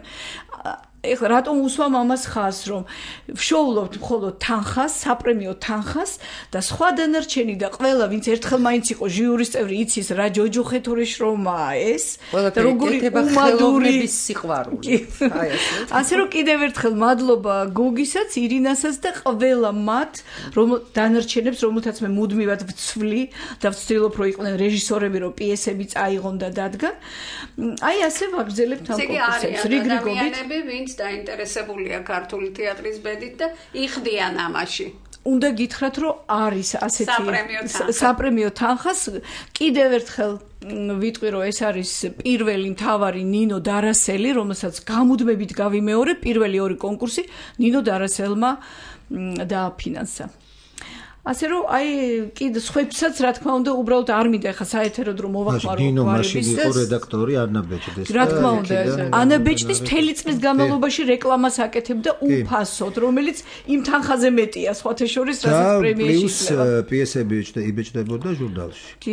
ეხლა რატომ უსვამ ამას ხაზს, რომ ვშოულობთ მხოლოდ თანხას, საპრემიო თანხას და სხვა დანარჩენი და ყველა ვინც ერთხელ მაინც იყო ჟიურის წევრი, იცის რა ჯოჯოხეთური შრომაა ეს და როგორი უმადური სიყვარული. აი ასე. ასე რომ კიდევ ერთხელ მადლობა გოგისაც, ირინასაც და ყველა მათ, რომ დანარჩენებს, რომელთაც მე მუდმივად ვცვლი და ვცდილობ რომ იყვნენ რეჟისორები, რომ პიესები წაიღონ და დადგან. აი ასე ვაგრძელებთ ამ კონკურსებს. რიგრიგობით დაინტერესებულია ქართული თეატრის ბედით და იხდიან ამაში. უნდა გითხრათ, რომ არის ასეთი საპრემიო თანხას. კიდევ ერთხელ ვიტყვი, რომ ეს არის პირველი მთავარი ნინო დარასელი, რომელსაც გამუდმებით გავიმეორე, პირველი ორი კონკურსი ნინო დარასელმა დააფინანსა. ასე რომ აი კიდე სხვებსაც რა თქმა უნდა უბრალოდ არ მინდა ხა საეთეროდ რომ მოვახმარო ნინო მაშინ იყო რედაქტორი ანა ბეჭდეს. რა თქმა უნდა ანა ბეჭდის მთელი წლის განმავლობაში რეკლამას აკეთებდა უფასოდ, რომელიც იმ თანხაზე მეტია სხვათა შორის რასაც პრემიაში იშლება. პლუს პიესები იბეჭდებოდა ჟურნალში. კი.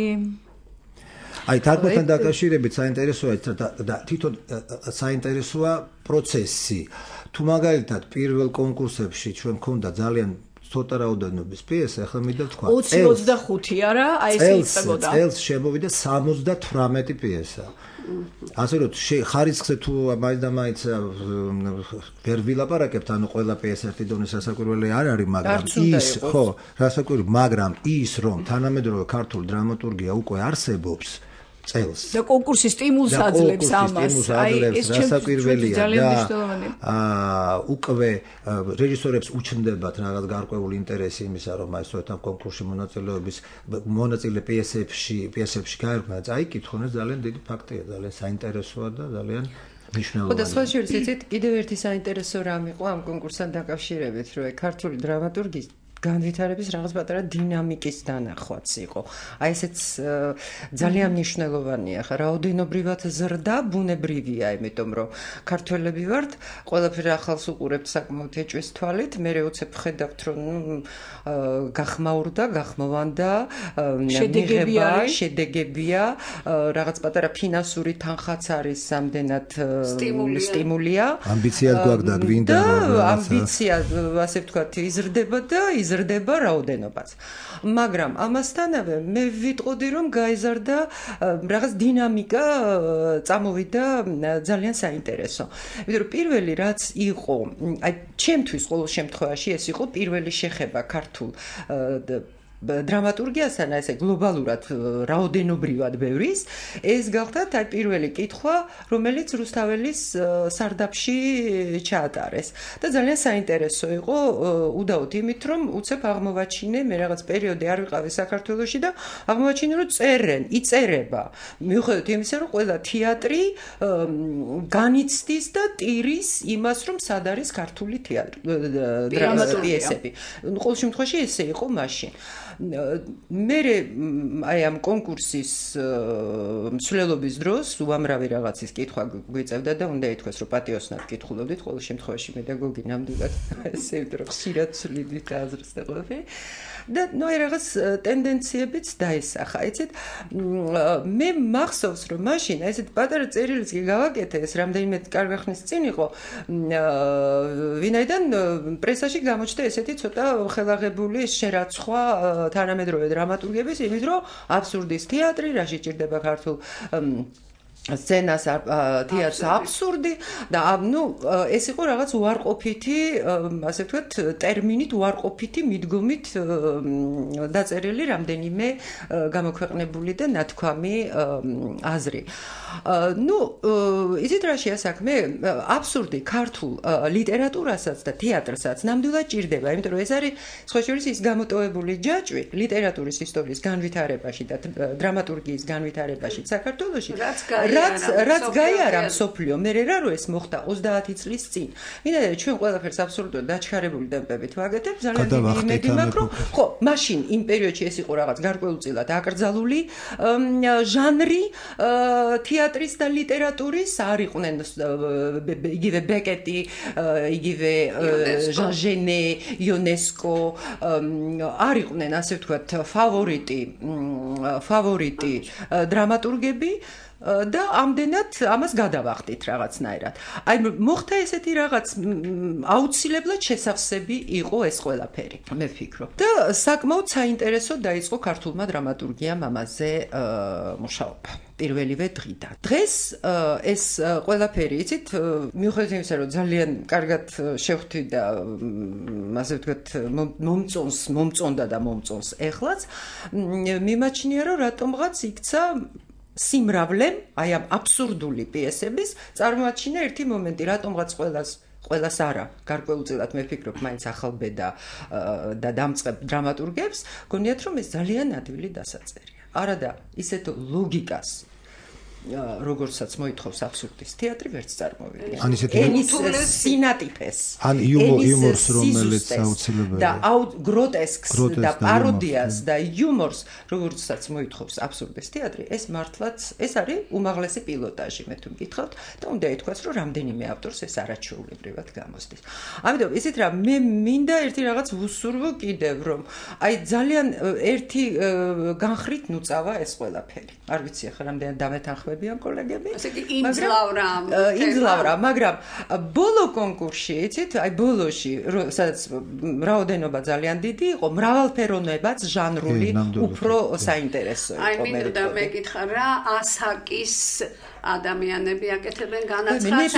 აი თარგმანთან დაკავშირებით საინტერესოა და თვითონ საინტერესოა პროცესი. თუ მაგალითად პირველ კონკურსებში ჩვენ მქონდა ძალიან ცოტა რაოდენობის პიესა, ახლა მინდა თქვა 20-25 არა, აი ეს იწყებოდა. წელს შემოვიდა 78 პიესა. ასე რომ ხარისხზე თუ მაინც და მაინც ვერ ვილაპარაკებთ, ანუ ყველა პიესა ერთი დონის სასაკვირველი არ არის, მაგრამ ის ხო, სასაკვირველი, მაგრამ ის რომ თანამედროვე ქართული დრამატურგია უკვე არსებობს წელს და კონკურსის სტიმულს აძლევს ამას. აი ეს სასაკვირველია და უკვე რეჟისორებს უჩნდებათ რაღაც გარკვეული ინტერესი იმისა, რომ აი სწორედ ამ კონკურსში მონაწილე პიესებში გაერკვნა. აი კითხონეს ძალიან დიდი ფაქტია, ძალიან საინტერესოა და ძალიან ხო და სხვა შორის იცით კიდევ ერთი საინტერესო რამ იყო ამ კონკურსთან დაკავშირებით, რომ ქართული დრამატურგიის განვითარების რაღაც პატარა დინამიკის დანახვაც იყო. აი ესეც ძალიან მნიშვნელოვანია, ხა რაოდენობრივად ზრდა ბუნებრივია, იმიტომ რომ ქართველები ვართ, ყველაფერი ახალს უყურებთ საკმაოდ ეჭვის თვალით, მე უცებ ხედავთ რომ გახმაურდა, გახმოვანდა, შედეგებია, რაღაც პატარა ფინანსური თანხაც არის სამდენად სტიმულია. ამბიციად გვაქვს და გვინდა ამბიცია, ასე ვთქვათ, იზრდება და იზრდება რაოდენობაც. მაგრამ ამასთანავე მე ვიტყოდი რომ გაიზარდა რაღაც დინამიკა წამოვიდა ძალიან საინტერესო. იმიტომ რომ პირველი რაც იყო, აი ჩემთვის ყოველ შემთხვევაში ეს იყო პირველი შეხება ქართულ დრამატურგიასთან, ესე გლობალურად რაოდენობრივად ბევრის, ეს გახდათ აი პირველი კითხვა, რომელიც რუსთაველის სარდაფში ჩაატარეს. და ძალიან საინტერესო იყო უდაოდ იმით, რომ უცებ აღმოვაჩინე, მე რაღაც პერიოდი არ ვიყავი საქართველოში და აღმოვაჩინე, რომ იწერება. მიუხედავად იმისა, რომ ყველა თეატრი განიცდის და ტირის იმას, რომ სად არის ქართული თეატრი, პიესები. ყოველ შემთხვევაში ესე იყო მაშინ. მე აი ამ კონკურსის მსვლელობის დროს უამრავი რაღაცის კითხვა გვიწევდა და უნდა ითქვას, რომ პატიოსნად კითხულობდით, ყოველ შემთხვევაში პედაგოგი ნამდვილად ესე ვიტყვი, რომ ხშირად ცვლიდით აზრს და ყველაფერი. და ნუ აი რაღაც ტენდენციებიც დაისახა. იცით, მე მახსოვს, რომ მაშინ ესეთ პატარა წერილიც კი გავაკეთე, ეს რამდენიმე კარგი ხნის წინ იყო, ვინაიდან პრესაში გამოჩნდა ესეთი ცოტა ხელაღებული შერაცხვა თანამედროვე დრამატურგების, იმით რომ აბსურდის თეატრი, რაში ჭირდება ქართულ სცენას თეატრს აბსურდი და ნუ ეს იყო რაღაც უარყოფითი, ასე ვთქვათ, ტერმინით უარყოფითი მიდგომით დაწერილი რამდენიმე გამოქვეყნებული და ნათქვამი აზრი. ნუ იცით რა შეასაქმე, აბსურდი ქართულ ლიტერატურასაც და თეატრსაც ნამდვილად ჭირდება, იმიტომ რომ ეს არის სხვა შორის ის გამოტოვებული ჯაჭვი ლიტერატურის ისტორიის განვითარებაში და დრამატურგიის განვითარებაში საქართველოში. რაც გაიარა მსოფლიო, მე რა რო ეს მოხდა 30 წლის წინ. ვინაიდან ჩვენ ყველაფერს აბსოლუტურად დაჩქარებული ტემპებით ვაკეთებ, ძალიან დიდი იმედი მაქვს, რომ ხო, მაშინ იმ პერიოდში ეს იყო რაღაც გარკვეულწილად აკრძალული ჟანრი თეატრის და ლიტერატურის, არ იყვნენ იგივე ბეკეტი, იგივე ჟან ჟენე, იუნესკო, არ იყვნენ ასე ვთქვათ ფავორიტი დრამატურგები. და ამდენად ამას გადავახდით რაღაცნაირად. აი მოხდა ესეთი რაღაც აუცილებლად შესავსები იყო ეს ყველაფერი, მე ვფიქრობ. და საკმაოდ საინტერესო დაიწყო ქართულმა დრამატურგიამ ამაზე მუშაობა. პირველივე დღიდან. დღეს ეს ყველაფერი, იცით, მიუხედავად იმისა, რომ ძალიან კარგად შევხვდი და ასე ვთქვათ, მომწონდა და მომწონს ეხლაც, მიმაჩნია, რომ რატომღაც იქცა სიმრავლემ, აი ამ აბსურდული პიესების წარმოაჩინა ერთი მომენტი, რატომღაც ყველას არა, გარკვეულწილად მე ვფიქრობ, მაინც ახალბედა და დამწყებ დრამატურგებს, გონიათ რომ ეს ძალიან ადვილი დასაწერია. არადა ისეთ ლოგიკას როგორცაც მოითხოვს აბსურდის თეატრი ვერც წარმოვიდგენთ. ან ისეთი სინატიფეს. ან იუმორს რომელიც აუცილებელია. და გროტესკს და პაროდიას და იუმორს როგორცაც მოითხოვს აბსურდის თეატრი, ეს მართლაც ეს არის უმაღლესი პილოტაჟი, მე თუ მკითხავთ და უნდა ითქვას, რომ რამდენიმე ავტორს ეს არაჩვეულებრივად გამოსდის. ამიტომ ისეთ რა მე მინდა ერთი რაღაც ვუსურვო კიდევ, რომ აი ძალიან ერთი განხრით ნუწავა ეს ყველაფერი. არ ვიცი ახლა რამდენად დამეთანხმები ან კოლეგები, ასე კი იმძლავრა, მაგრამ ბოლო კონკურსში, იცით, აი ბოლოში, სადაც რაოდენობა ძალიან დიდი იყო, მრავალფეროვნებაც ჟანრული უფრო საინტერესო იყო. აი მინდა მეკითხა რა ასაკის ადამიანები აკეთებენ განაცხადს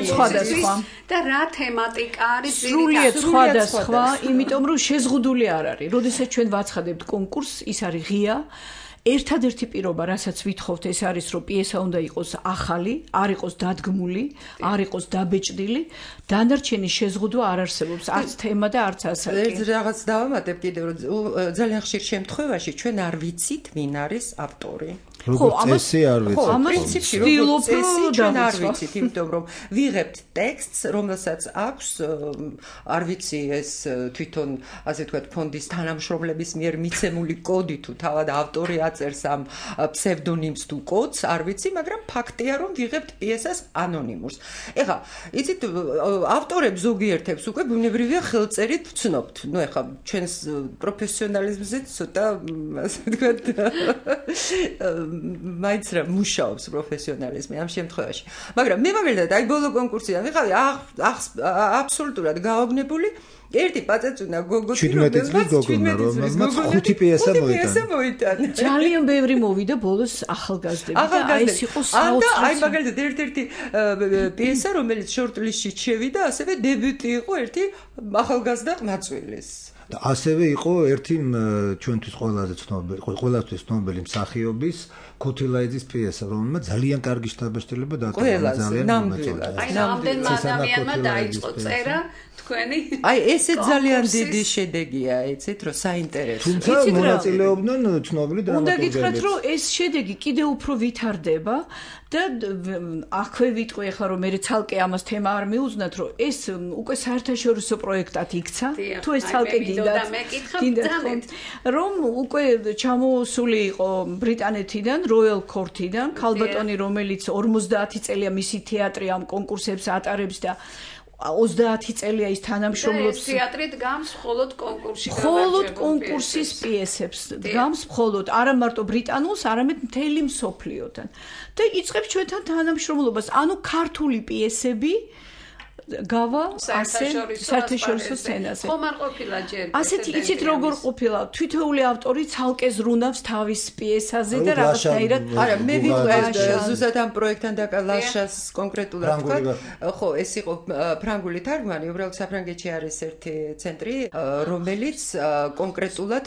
და რა თემატიკა არის სრულიად სხვადასხვა, იმიტომ რომ შეზღუდული არ არის. როდესაც ჩვენ ვაცხადებთ კონკურსს, ის არის ღია. ერთადერთი პირობა, რასაც ვითხოვთ, ეს არის, რომ პიესა უნდა იყოს ახალი, არ იყოს დადგმული, არ იყოს დაბეჭდილი, დანარჩენი შეზღუდვა არ არსებობს, არც თემა და არც ასაკი. ერთ რაღაც დავამატებ კიდევ, რომ ძალიან ხშირ შემთხვევაში ჩვენ არ ვიცით, ვინ არის ავტორი. როგორც წესი არ ვიცი. ხო, პრინციპში როგორც წესი ჩვენ არ ვიცით, იმიტომ რომ ვიღებთ ტექსტს, რომელსაც აქვს, არ ვიცი ეს თვითონ, ასე ვთქვათ, ფონდის თანამშრომლების მიერ მიცემული კოდი თუ თავად ავტორი აწერს ამ ფსევდონიმს თუ კოდს, არ ვიცი, მაგრამ ფაქტია, რომ ვიღებთ პიესას ანონიმურს. ეხლა, იცით, ავტორებს ზოგიერთებს უკვე ბუნებრივია ხელწერით ვცნობთ. ნუ ეხლა ჩვენს პროფესიონალიზმზე ცოტა, ასე ვთქვათ, მაინც რა მუშაობს პროფესიონალიზმი ამ შემთხვევაში. მაგრამ მე მაგალითად აი ბოლო კონკურსიდან ვიყავი აბსოლუტურად გაოგნებული. ერთი პაწეწუნა გოგო 17 წლის გოგონა, რომელმაც 5 პიესა მოიტანა. ძალიან ბევრი მოვიდა ბოლოს ახალგაზრდები და აი ეს იყო საოცარი. აი მაგალითად ერთ-ერთი პიესა, რომელიც შორტლისტში შევიდა, ასევე დებიუტი იყო ერთი ახალგაზრდა ყმაწვილის. და ასევე იყო ერთი ჩვენთვის ყველასთვის ცნობილი მსახიობის ქუთილაიძის პიესა, რომელმაც ძალიან კარგი შთაბეჭდილება დატოვა, ძალიან მომეწონა. აი რამდენმა ადამიანმა დაიწყო წერა თქვენი. აი ესე ძალიან დიდი შედეგია, იცით, რომ საინტერესო. თუმცა მონაწილეობდნენ ცნობილი დრამატურგები. უნდა გითხრათ, რომ ეს შედეგი კიდევ უფრო ვითარდება და აქვე ვიტყვი ახლა რომ მე ცალკე ამას თემა არ მიუძნათ, რომ ეს უკვე საერთაშორისო პროექტად იქცა. თუ ეს ცალკე გინდათ, რომ უკვე ჩამოსული იყო ბრიტანეთიდან, Royal Court-იდან, ქალბატონი, რომელიც 50 წელია მისი თეატრი ამ კონკურსებს ატარებს და 30 წელია ის თანამშრომლობს. ეს თეატრი დგამს მხოლოდ კონკურსში. მხოლოდ კონკურსის პიესებს დგამს მხოლოდ, არა მარტო ბრიტანულს, არამედ მთელი მსოფლიოდან. და იწყებს ჩვენთან თანამშრომლობას. ანუ ქართული პიესები გავა საერთაშორისო სცენაზე. ხომ არ ყოფილა ჯერ. ასეთი იცით როგორ ყოფილა? თითოეული ავტორი ცალკე ზრუნავს თავის პიესაზე და რაღაცნაირად. არა, მე ვიტყვი ზუსტად ამ პროექტთან და ლაშას კონკრეტულად თქვა. ხო, ეს იყო ფრანგული თარგმანი, უბრალოდ საფრანგეთში არის ერთი ცენტრი, რომელიც კონკრეტულად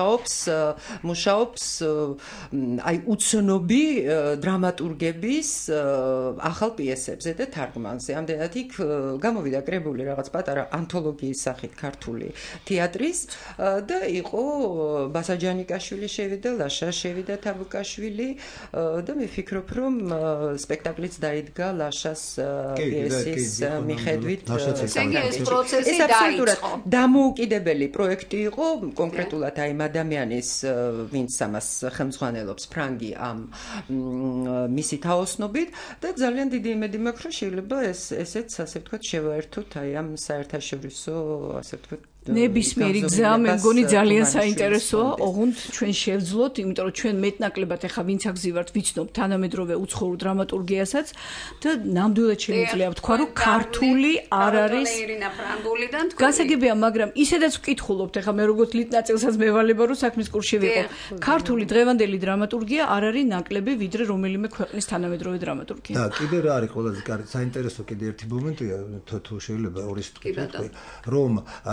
მუშაობს აი უცნობი დრამატურგების ახალ პიესებზე და თარგმანზე. ამდენად იქ გამოვიდა კრებული რაღაც პატარა ანთოლოგიის სახით ქართული თეატრის და იყო ბასაჯანიკაშვილი შევიდა, ლაშა შევიდა, თაბუკაშვილი და მე ვფიქრობ, რომ სპექტაკლიც დაიდგა ლაშას პიესის მიხედვით. ეს პროცესი დაიწყო. დამოუკიდებელი პროექტი იყო, კონკრეტულად აი ამ ადამიანის, ვინც ამას ხელმძღვანელობს, ფრანგი ამ მისი თაოსნობით და ძალიან დიდი იმედი მაქვს, რომ შეიძლება ესეც ასე ვთქვათ შევაერთოთ აი ამ საერთაშორისო ასე ვთქვათ ნებისმიერი გზა მე მგონი ძალიან საინტერესოა, ოღონდ ჩვენ შევძლოთ, იმიტომ რომ ჩვენ მეტნაკლებად ახლა ვინც აგზივართ, ვიცნობ თანამედროვე უცხოურ დრამატურგიასაც და ნამდვილად შემიძლია ვთქვა, რომ ქართული არ არის ირინა ფრანგულიდან თქვი. გასაგებია, მაგრამ ისედაც ვკითხულობთ, ახლა მე როგორც ლიტნაწილსაც მევალება, რომ საქმის კურსში ვიყო. ქართული დღევანდელი დრამატურგია არ არის ნაკლები, ვიდრე რომელიმე ქვეყნის თანამედროვე დრამატურგია. და კიდე რა არის ყველაზე კარგი, საინტერესო კიდე ერთი მომენტია, თუ შეიძლება ორი ვთქვი, რომ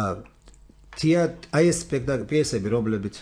აი ეს სპექტაკლი პიესები რომლებიც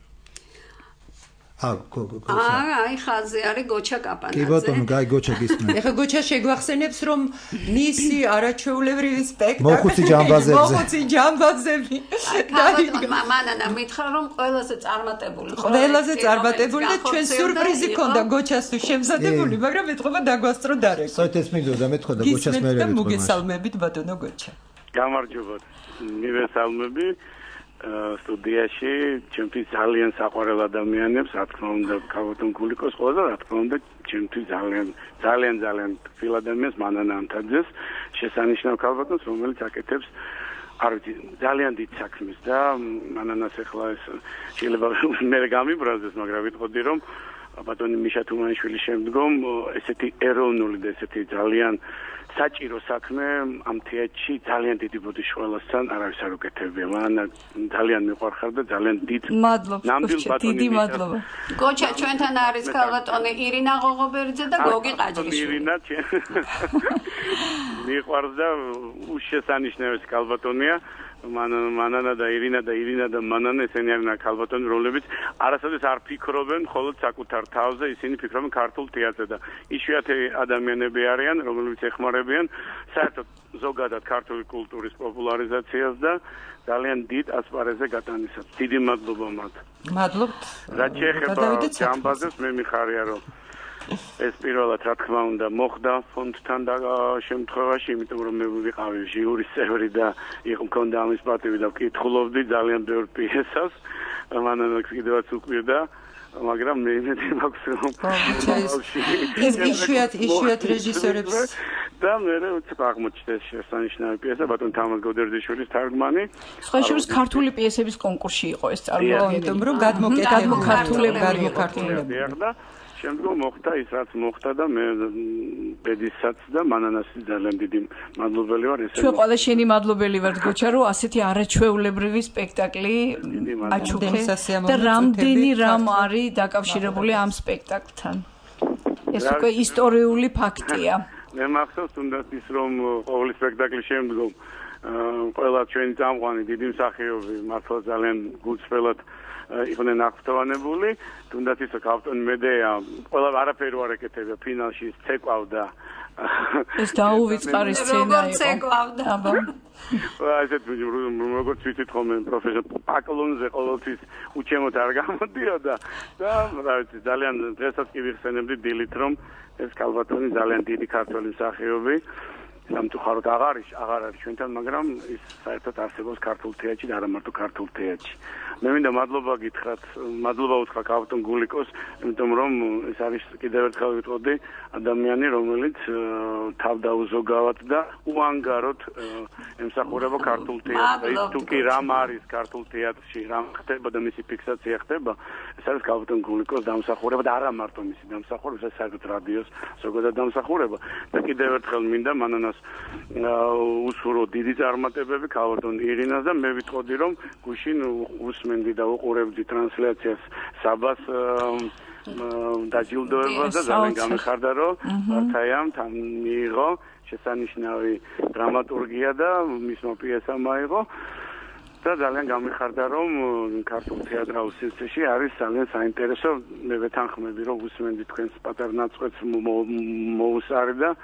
აი ხაზზე არის გოჩა კაპანაძე. კი ბატონო, გაი გოჩა გისმენთ. ეხა გოჩა შეგვახსენებს, რომ მისი არაჩვეულებრივი სპექტაკლი მოხუცი ჯამბაზები. მანანა მითხრა, რომ ყველაზე წარმატებული და ჩვენ სიურპრიზი ქონდა გოჩას თუ შემზადებული, მაგრამ ეთქობა დაგვასწრო დარეკო. საერთოდ ეს მინდოდა მეთქვა და გოჩას მე ვიტყვი. მოგესალმებით ბატონო გოჩა. გამარჯობა. მივესალმები სტუდიაში ჩემთვის ძალიან საყვარელ ადამიანებს, რა თქმა უნდა, ქალბატონ გულიკოს ყველა და რა თქმა უნდა, ჩემთვის ძალიან თბილ ადამიანს მანანა ამთაძეს, შესანიშნავ ქალბატონს, რომელიც აკეთებს არ ვიცი, ძალიან დიდ საქმეს და მანანას ახლა ეს შეიძლება მე გამიბრაზდეს, მაგრამ ვიტყოდი, რომ ბატონი მიშა თუმანიშვილის შემდგომ ესეთი ეროვნული და ესეთი ძალიან საჭირო საქმე ამ თეატრში ძალიან დიდი ბოდიში ყველასთან არავის არ უკეთებია. მან ძალიან მიყვარხარ და ძალიან დიდ მადლობა. დიდი მადლობა. გოჩა ჩვენთან არის ქალბატონი ირინა ღოღობერიძე და გოგი ყაჯრიშვილი. ირინა მიყვარს და უშესანიშნავი ქალბატონია. მანანა და ირინა და მანანა ესენი არიან ქალბატონი, რომლებიც არასოდეს არ ფიქრობენ მხოლოდ საკუთარ თავზე, ისინი ფიქრობენ ქართულ თეატრზე და იშვიათი ადამიანები არიან, რომლებიც ეხმარებიან ეხმარებიან საერთოდ ზოგადად ქართული კულტურის პოპულარიზაციას და ძალიან დიდ ასპარეზზე გატანისას. დიდი მადლობა მათ. მადლობთ. რაც შეეხება ჯამბაზებს, მე მიხარია რომ ეს პირველად რა თქმა უნდა მოხდა ფონდთან და შემთხვევაში, იმიტომ რომ მე ვიყავი ჟიურის წევრი და მქონდა ამის პატივი და ვკითხულობდი ძალიან ბევრ პიესას, მანაც კიდევაც უყვირდა, მაგრამ მე იმედი მაქვს რომ ეს იშვიათ რეჟისორებს და მე აღმოჩნდა შესანიშნავი პიესა ბატონ თამარ გოდერძიშვილის თარგმანი. სხვა შორის ქართული პიესების კონკურსში იყო ეს წარმოდგენილი, იმიტომ რომ გადმოქართულებული შემდგომ მოხდა ის რაც მოხდა და მე ბედისაც და მანანასის ძალიან დიდი მადლობელი ვარ ესე. ჩვენ ყველა შენი მადლობელი ვართ გოჩა რომ ასეთი არაჩვეულებრივი სპექტაკლი აჩუქე და რამდენი რამ არის დაკავშირებული ამ სპექტაკლთან. ეს უკვე ისტორიული ფაქტია. მე მახსოვს თუნდაც ის რომ ყოველი სპექტაკლის შემდგომ ყველა ჩვენი წამყვანი დიდი მსახიობი მართლა ძალიან გულწრფელად იყვნენ აღფრთოვანებული, თუნდაც ისე ქავტონ მედეა, ყველა არაფერი არ ეკეთებია, ფინალში ცეკვავდა. ეს დაუვიწყარი სცენა იყო. ცეკვავდა. აბა. ასეთ როგორც ვიცით ხოლმე პროფესორ პაკლონზე ყოველთვის უჩემოთ არ გამოდიოდა და რა ვიცი ძალიან დღესაც კი ვიხსენებდი დილით რომ ეს კალბატონი ძალიან დიდი ქართველი მსახიობი სამწუხაროდ აღარ არის ჩვენთან, მაგრამ ის საერთოდ არსებობს ქართულ თეატრში და არა მარტო ქართულ თეატრში. მე მინდა მადლობა გითხრათ, მადლობა უთხრა კაპიტან გულიკოს, იმიტომ რომ ეს არის კიდევ ერთხელ ვიტყოდი ადამიანი, რომელიც თავდაუზოგავად და უანგაროდ ემსახურება ქართულ თეატრს. თუ კი რამ არის ქართულ თეატრში, რამ ხდება და მისი ფიქსაცია ხდება, ეს არის კაპიტან გულიკოს დამსახურება და არა მარტო მისი დამსახურება, ეს საერთოდ რადიოს ზოგადად დამსახურება. და კიდევ ერთხელ მინდა მანანას უსურო დიდი წარმატებები კაპიტან ირინას და მე ვიტყოდი რომ გუშინ უსმენდი და უყურებდი ტრანსლაციას საბას დაჯილდოებას და ძალიან გამიხარდა რომ მართაიამ თან მიიღო შესანიშნავი დრამატურგია და მისმა პიესამ აიღო და ძალიან გამიხარდა რომ ქართულ თეატრალურ სივრცეში არის ძალიან საინტერესო. მე ვეთანხმები რომ უსმენდი თქვენს პატარ ნაწყვეტს მოუსარი და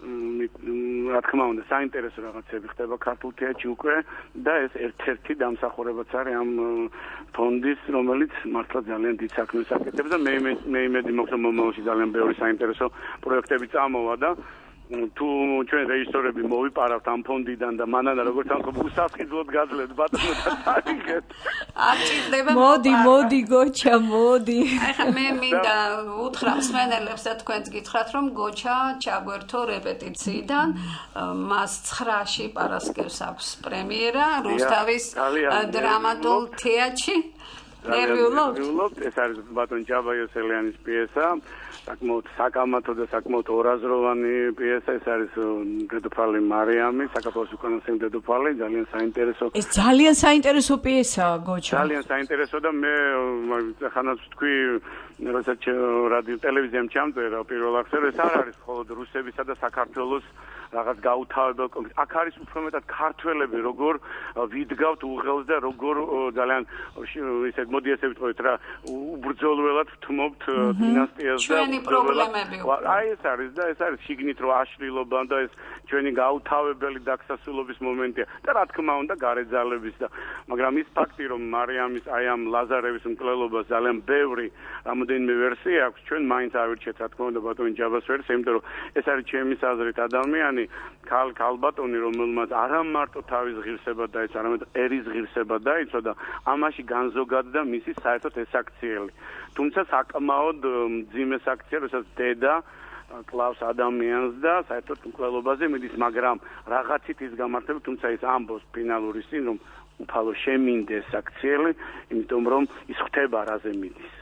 რა თქმა უნდა საინტერესო რაღაცები ხდება ქართულ თეატრში უკვე და ეს ერთ-ერთი დამსახურებაც არის ამ ფონდის, რომელიც მართლა ძალიან დიდ საქმეს აკეთებს და მე იმედი მაქვს რომ მომავალში ძალიან ბევრი საინტერესო პროექტები წამოვა და თუ ჩვენ რეჟისორები მოვიპარავთ ამ ფონდიდან და მანანა როგორც ამხობ უსაფრთხილოდ გაძლევთ ბატონო და წაიღეთ. არჭირდება. მოდი გოჩა, მოდი. ახლა მე მინდა უთხრა მსმენელებს და თქვენც გითხრათ რომ გოჩა ჩაგვერთო რეპეტიციიდან, მას 9-ში პარასკევს აქვს პრემიერა რუსთავის დრამატულ თეატრში. ნერვიულობთ. ეს არის ბატონ ჯაბაიოსელიანის პიესა. საკმაოდ საკამათო და საკმაოდ ორაზროვანი პიესა. ეს არის დედოფალი მარიამი, საქართველოს უკანასკნელი დედოფალი, ძალიან საინტერესო. ეს ძალიან საინტერესო პიესაა, გოჩა. ძალიან საინტერესო და მე ხანაც ვთქვი, როდესაც რადიო ტელევიზიამ ჩამწერა პირველ აღწერა, ეს არ არის მხოლოდ რუსებისა და საქართველოს რაღაც გაუთავებელ კონფლიქტი. აქ არის უფრო მეტად ქართველები, როგორ ვიდგავთ უღელს და როგორ ძალიან ისე მოდი ესე ვიტყოდეთ რა, უბრძოლველად ვთმობთ დინასტიას და ჩვენი პრობლემები. აი ეს არის შიგნით რო აშლილობა და ეს ჩვენი გაუთავებელი დაქსასულობის მომენტია და რა თქმა უნდა გარეძალების და მაგრამ ის ფაქტი რომ მარიამის აი ამ ლაზარევის მკვლელობას ძალიან ბევრი რამოდენიმე ვერსია აქვს, ჩვენ მაინც ავირჩიეთ რა თქმა უნდა ბატონი ჯაბას ვერსია, იმიტომ რომ ეს არის ჩემი აზრით ადამიანი ქალბატონი, რომელმაც არა მარტო თავის ღირსება დაეცა, არამედ ერის ღირსება დაეცა და ამაში განზოგადდა მისი საერთოდ ეს აქციელი. თუმცა საკმაოდ მძიმე აქცია, როდესაც დედა კლავს ადამიანს და საერთოდ მკვლელობაზე მიდის, მაგრამ რაღაცით ის გამართება, თუმცა ის ამბობს ფინალური სინ რომ უფალო შემინდეს აქციელი, იმიტომ რომ ის ხდება რაზე მიდის.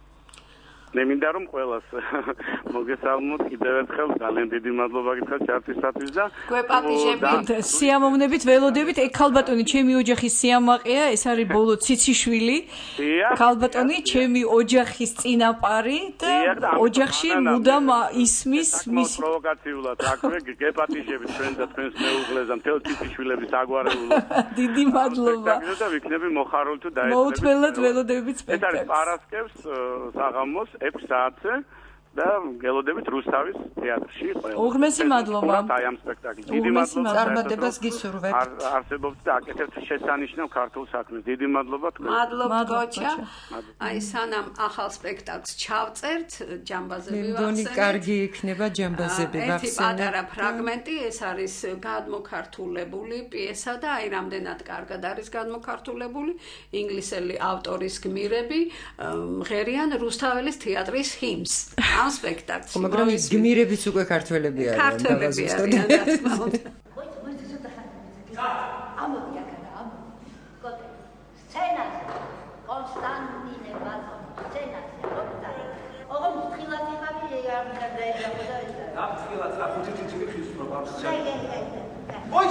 მე მინდა რომ ყველას მოგესალმოთ კიდევ ერთხელ ძალიან დიდი მადლობა გითხრათ ჩართვისათვის და გვეპატიჟებით სიამოვნებით ველოდებით. ეგ ქალბატონი ჩემი ოჯახის სიამაყეა, ეს არის ბოლო ციციშვილი. ქალბატონი ჩემი ოჯახის წინაპარი და ოჯახში მუდამ ისმის მის პროვოკაციულად აკვე გეპატიჟებით ჩვენ და თქვენს მეუღლეს და მთელ ციციშვილების აგვარეულოს. დიდი მადლობა. და ვიქნები მოხარული თუ დაეცნებით. მოუთმელად ველოდებით სპექტაკლს. ეს არის პარასკევს საღამოს 6 საათზე და გელოდებით რუსთავის თეატრში ყველა. უღმესი მადლობა. აი ამ სპექტაკლს. დიდი მადლობა. წარმატებას გისურვებთ. არსებობს და აკეთებთ შესანიშნავ ქართულ საქმეს. დიდი მადლობა თქვენ. მადლობა გოჩა. აი სანამ ახალ სპექტაკლს ჩავწერთ, ჯამბაზები ვახსენეთ. მეგონი კარგი იქნება ჯამბაზები ვახსენეთ. ერთი პატარა ფრაგმენტი, ეს არის გადმოქართულებული პიესა და აი რამდენად კარგად არის გადმოქართულებული ინგლისელი ავტორის გმირები მღერიან რუსთაველის თეატრის ჰიმს ამ სპექტაკლში. მაგრამ ის გმირებიც უკვე ქართველები არიან. ქართველები არიან, რა თქმა უნდა. სცენაზე კონსტანტინე ბატონი სცენაზე ოღონდ ფრთხილად იყავი ამერდაებოდა ეს და ფრთხილად რა ხუთი თითი ხის რო ბავს ოი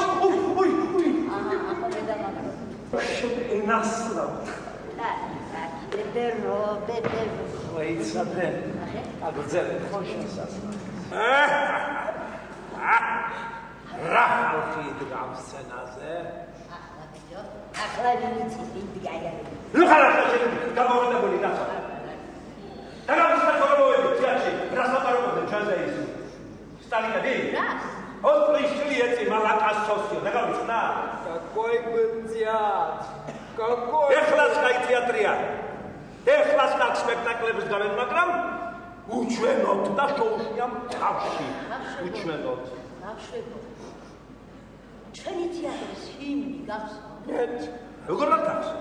ნასლა ბედერო ოი საბრე აგზელ ხოშინსას რა ხოხი დგამ სცენაზე ახლა ვიცი იდგაია ნუ ხარა ხოჩი გამოვიდებული და და გამოსახულობები თეატრში რას აპარობდნენ ჩვენზე ის სტალინები რას ოს პრიშლი ეცი მალაკას სოსიო და გამიცხნა какой был театр какой ეხლაც კაი თეატრია ეხლაც კაც სპექტაკლებს გავენ მაგრამ უჩვენოთ და შოუშია თავში უჩვენოთ ნახშებო ჩვენი თეატრის ჰიმნი გახსოვთ როგორ გახსოვთ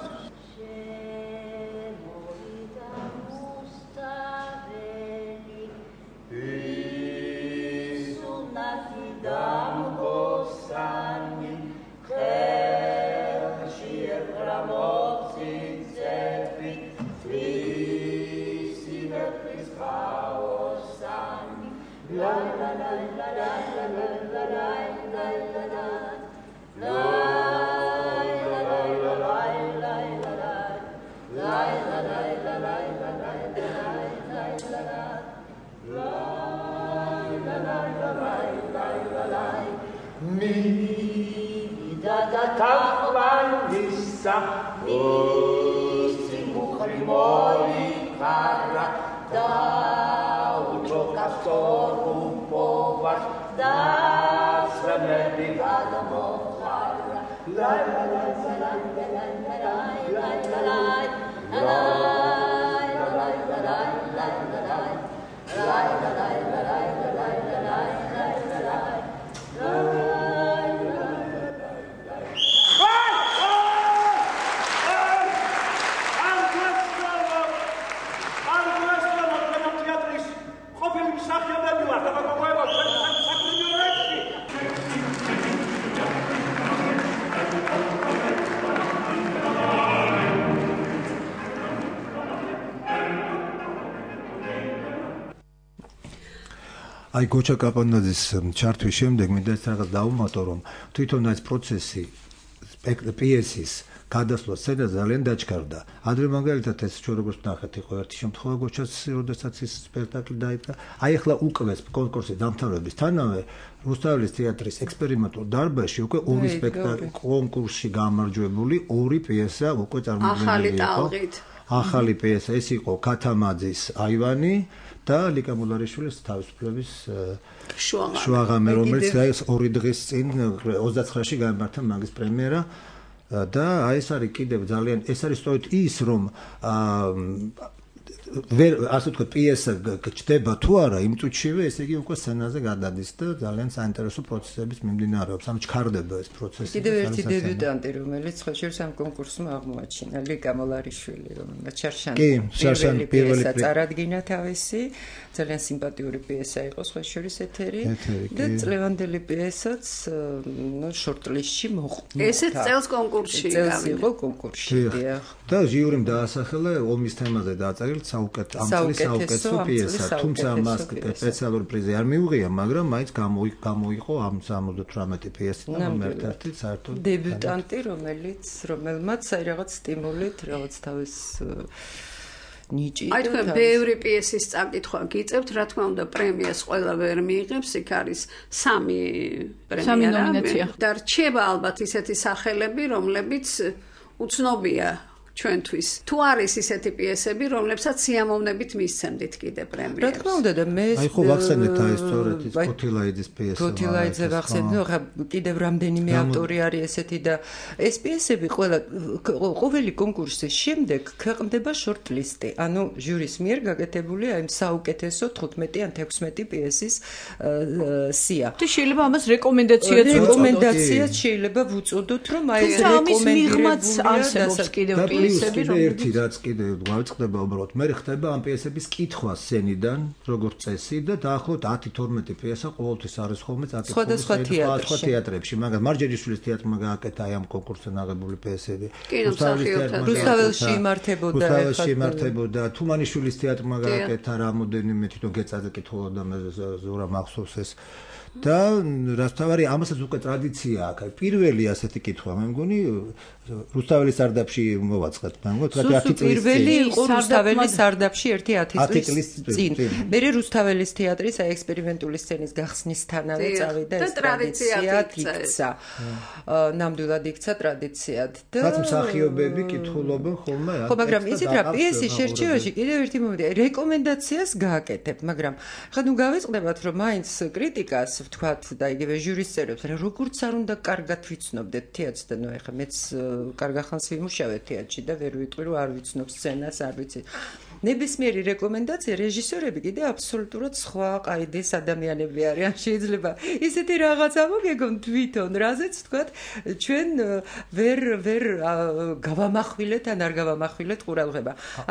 აი გოჩა კაპანაძის ჩართვის შემდეგ მინდა ეს რაღაც დავუმატო, რომ თვითონ ეს პროცესი პიესის გადასვლა სცენა ძალიან დაჩქარდა. ადრე მაგალითად ეს ჩვენ როგორც ნახეთ, იყო ერთი შემთხვევა გოჩას, როდესაც ის სპექტაკლი დაიდგა. აი ახლა უკვე კონკურსის დამთავრებისთანავე რუსთაველის თეატრის ექსპერიმენტულ დარბაზში უკვე ორი სპექტაკლი კონკურსში გამარჯვებული, ორი პიესა უკვე წარმოდგენილი იყო. ახალი პიესა ეს იყო ქათამაძის აივანი და ლიკა მულარიშვილის თავისუფლების შუაღამე, რომელიც ეს ორი დღის წინ 29-ში გამართა მაგის პრემიერა და აი ეს არის კიდევ ძალიან ეს არის სწორედ ის რომ ასე ვთქვათ პიესა გჭდება თუ არა იმ წუთშივე ესე იგი უკვე სცენაზე გადადის და ძალიან საინტერესო პროცესების მიმდინარეობს ანუ ჩქარდება ეს პროცესი კიდევ ერთი დებიუტანტი რომელიც ხელშეურს ამ კონკურსმა აღმოაჩინა ლიკა მოლარიშვილი რომელმაც შარშანი პირველი წარადგინა თავისი ძალიან სიმპათიური პიესა იყო ხელშეურის ეთერი და წლევანდელი პიესაც ნუ შორტლისტში მოხვდა ესეც წელს კონკურსში იყო კონკურსში და ჟიურიმ დაასახელა ომის თემაზე დააწერილ საუკეთესო პიესა თუმცა მას სპეციალური პრიზი არ მიუღია მაგრამ მაინც გამოიყო ამ 78 პიესიდან ერთ-ერთი საერთოდ დებიუტანტი რომელმაც აი რაღაც სტიმულით რაღაც თავის ნიჭი აი თქვენ ბევრი პიესის წაკითხვა გიწევთ რა თქმა უნდა პრემიას ყველა ვერ მიიღებს იქ არის 3 პრემია და რჩება ალბათ ისეთი სახელები რომლებიც უცნობია ჩვენთვის. თუ არის ისეთი პიესები, რომლებსაც სიამოვნებით მისცემდით კიდე პრემიებს. რა თქმა უნდა და მე აი ხო ვახსენეთ აი სწორედ ის ფოთილაიძის პიესა. ფოთილაიძე ვახსენე, ხა კიდევ რამდენიმე ავტორი არის ესეთი და ეს პიესები ყოველი კონკურსის შემდეგ ქვეყნდება შორტლისტი. ანუ ჟურის მიერ გაკეთებული აი საუკეთესო 15 ან 16 პიესის სია. თუ შეიძლება ამას რეკომენდაციაც შეიძლება ვუწოდოთ, რომ აი ეს რეკომენდირებულს არსებობს კიდევ პიესები, ერთი რაც კიდევ გავიწყდება უბრალოდ მე ხდება ამ პიესების კითხვა სცენიდან, როგორც წესი და დაახლოებით 10-12 პიესა ყოველთვის არის ხოლმე წაკითხული სხვა თეატრებში, მაგრამ მარჯანიშვილის თეატრმა გააკეთა აი ამ კონკურსზე ნაღებული პიესები. რუსთაველში იმართებოდა, თუმანიშვილის თეატრმა გააკეთა რამოდენიმე თვითონ გეწაზე კითხულობდა მე ზურა მახსოვს ეს და რასთავარი ამასაც უკვე ტრადიცია აქვს. პირველი ასეთი კითხვა მე მგონი რუსთაველის სარდაფში მოვაწყეთ. მე მგონი თქო პირველი იყო რუსთაველის სარდაფში 10 წლის წინ. მე რუსთაველის თეატრის აი ექსპერიმენტული სცენის გახსნისთანავე წავიდა ეს ტრადიცია იქცა. ნამდვილად იქცა ტრადიციად და რაც მსახიობები კითხულობენ ხოლმე ხო, მაგრამ იცით რა, პიესის შერჩევაში კიდევ ერთი მომენტია, რეკომენდაციას გააკეთებ, მაგრამ ხა ნუ გავიწყდებათ, რომ მაინც კრიტიკას ვთქვათ და იგივე ჟურის წევრებს, როგორც არ უნდა კარგად ვიცნობდეთ თეატრს და ნუ ეხლა მეც კარგახანს ვიმუშავე თეატრში და ვერ ვიტყვი რომ არ ვიცნობ სცენას, არ ვიცი. ნებისმიერი რეკომენდაცია რეჟისორები კიდე აბსოლუტურად სხვა ყაიდის ადამიანები არიან. შეიძლება ისეთი რაღაცა მოგეგონ თვითონ, რაზეც ვთქვათ, ჩვენ ვერ გავამახვილეთ ან არ გავამახვილეთ ყურადღება.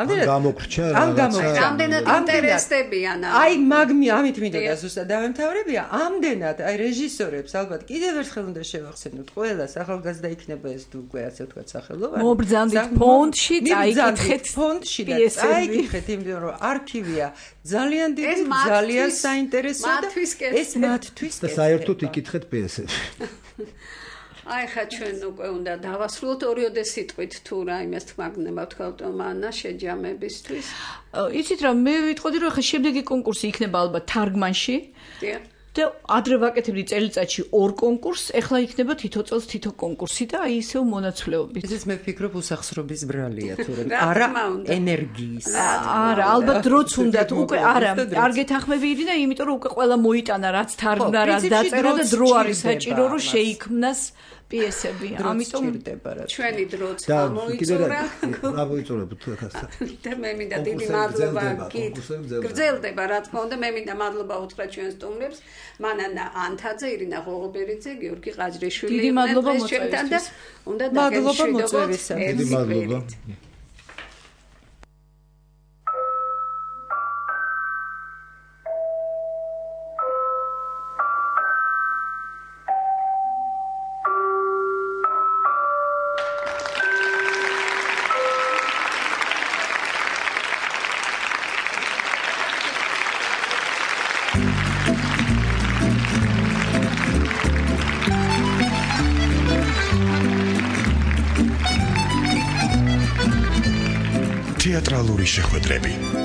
ამდენად ინტერესდებიან. აი ამით მინდოდა ზუსტად დამემთავრებია. ამდენად აი რეჟისორებს ალბათ კიდევ ერთხელ უნდა შევახსენოთ. ყველა ახალგაზრდა იქნება ეს თუ უკვე ასე ვთქვათ სახელოვანი. მობრძანდით ფონდში, წაიკითხეთ ფონდში და წაიკითხეთ, იმიტომ რომ არქივია ძალიან დიდი, ძალიან საინტერესოა და ეს მათთვის და საერთოდ იკითხეთ პიესები. აი ხა ჩვენ უკვე უნდა დავასრულოთ ორიოდე სიტყვით თუ რა იმას თმაგნება ვთქვათ მანა შეჯამებისთვის. იცით რა, მე ვიტყოდი რომ ხა შემდეგი კონკურსი იქნება ალბათ თარგმანში. დიახ. და ადრე ვაკეთებდი წელიწადში 2 კონკურსს, ეხლა იქნება თითო წელს თითო კონკურსი და აი ისევ მონაცვლეობით. ეს მე ვფიქრობ უსახსრობის ბრალია თუ არა ენერგიის. არა, ალბათ დროც უნდათ უკვე არა, არ გეთანხმებიდი და იმიტომ რომ უკვე ყველა მოიტანა რაც თარგმნა, რაც დაწერა და დრო არის საჭირო რომ შეიქმნას პიესები. ამიტომ ჩვენი დროც ამოიწურა. ამოიწურებთ თუ ახლა. და მე მინდა დიდი მადლობა გრძელდება რა თქმა უნდა, მე მინდა მადლობა უთხრა ჩვენ სტუმრებს, მანანა ანთაძე, ირინა ღოღობერიძე, გიორგი ყაჯრიშვილი. დიდი მადლობა მოწვევისთვის. უნდა დაგეშვიდობოთ. დიდი მადლობა. თეატრალური შეხვედრები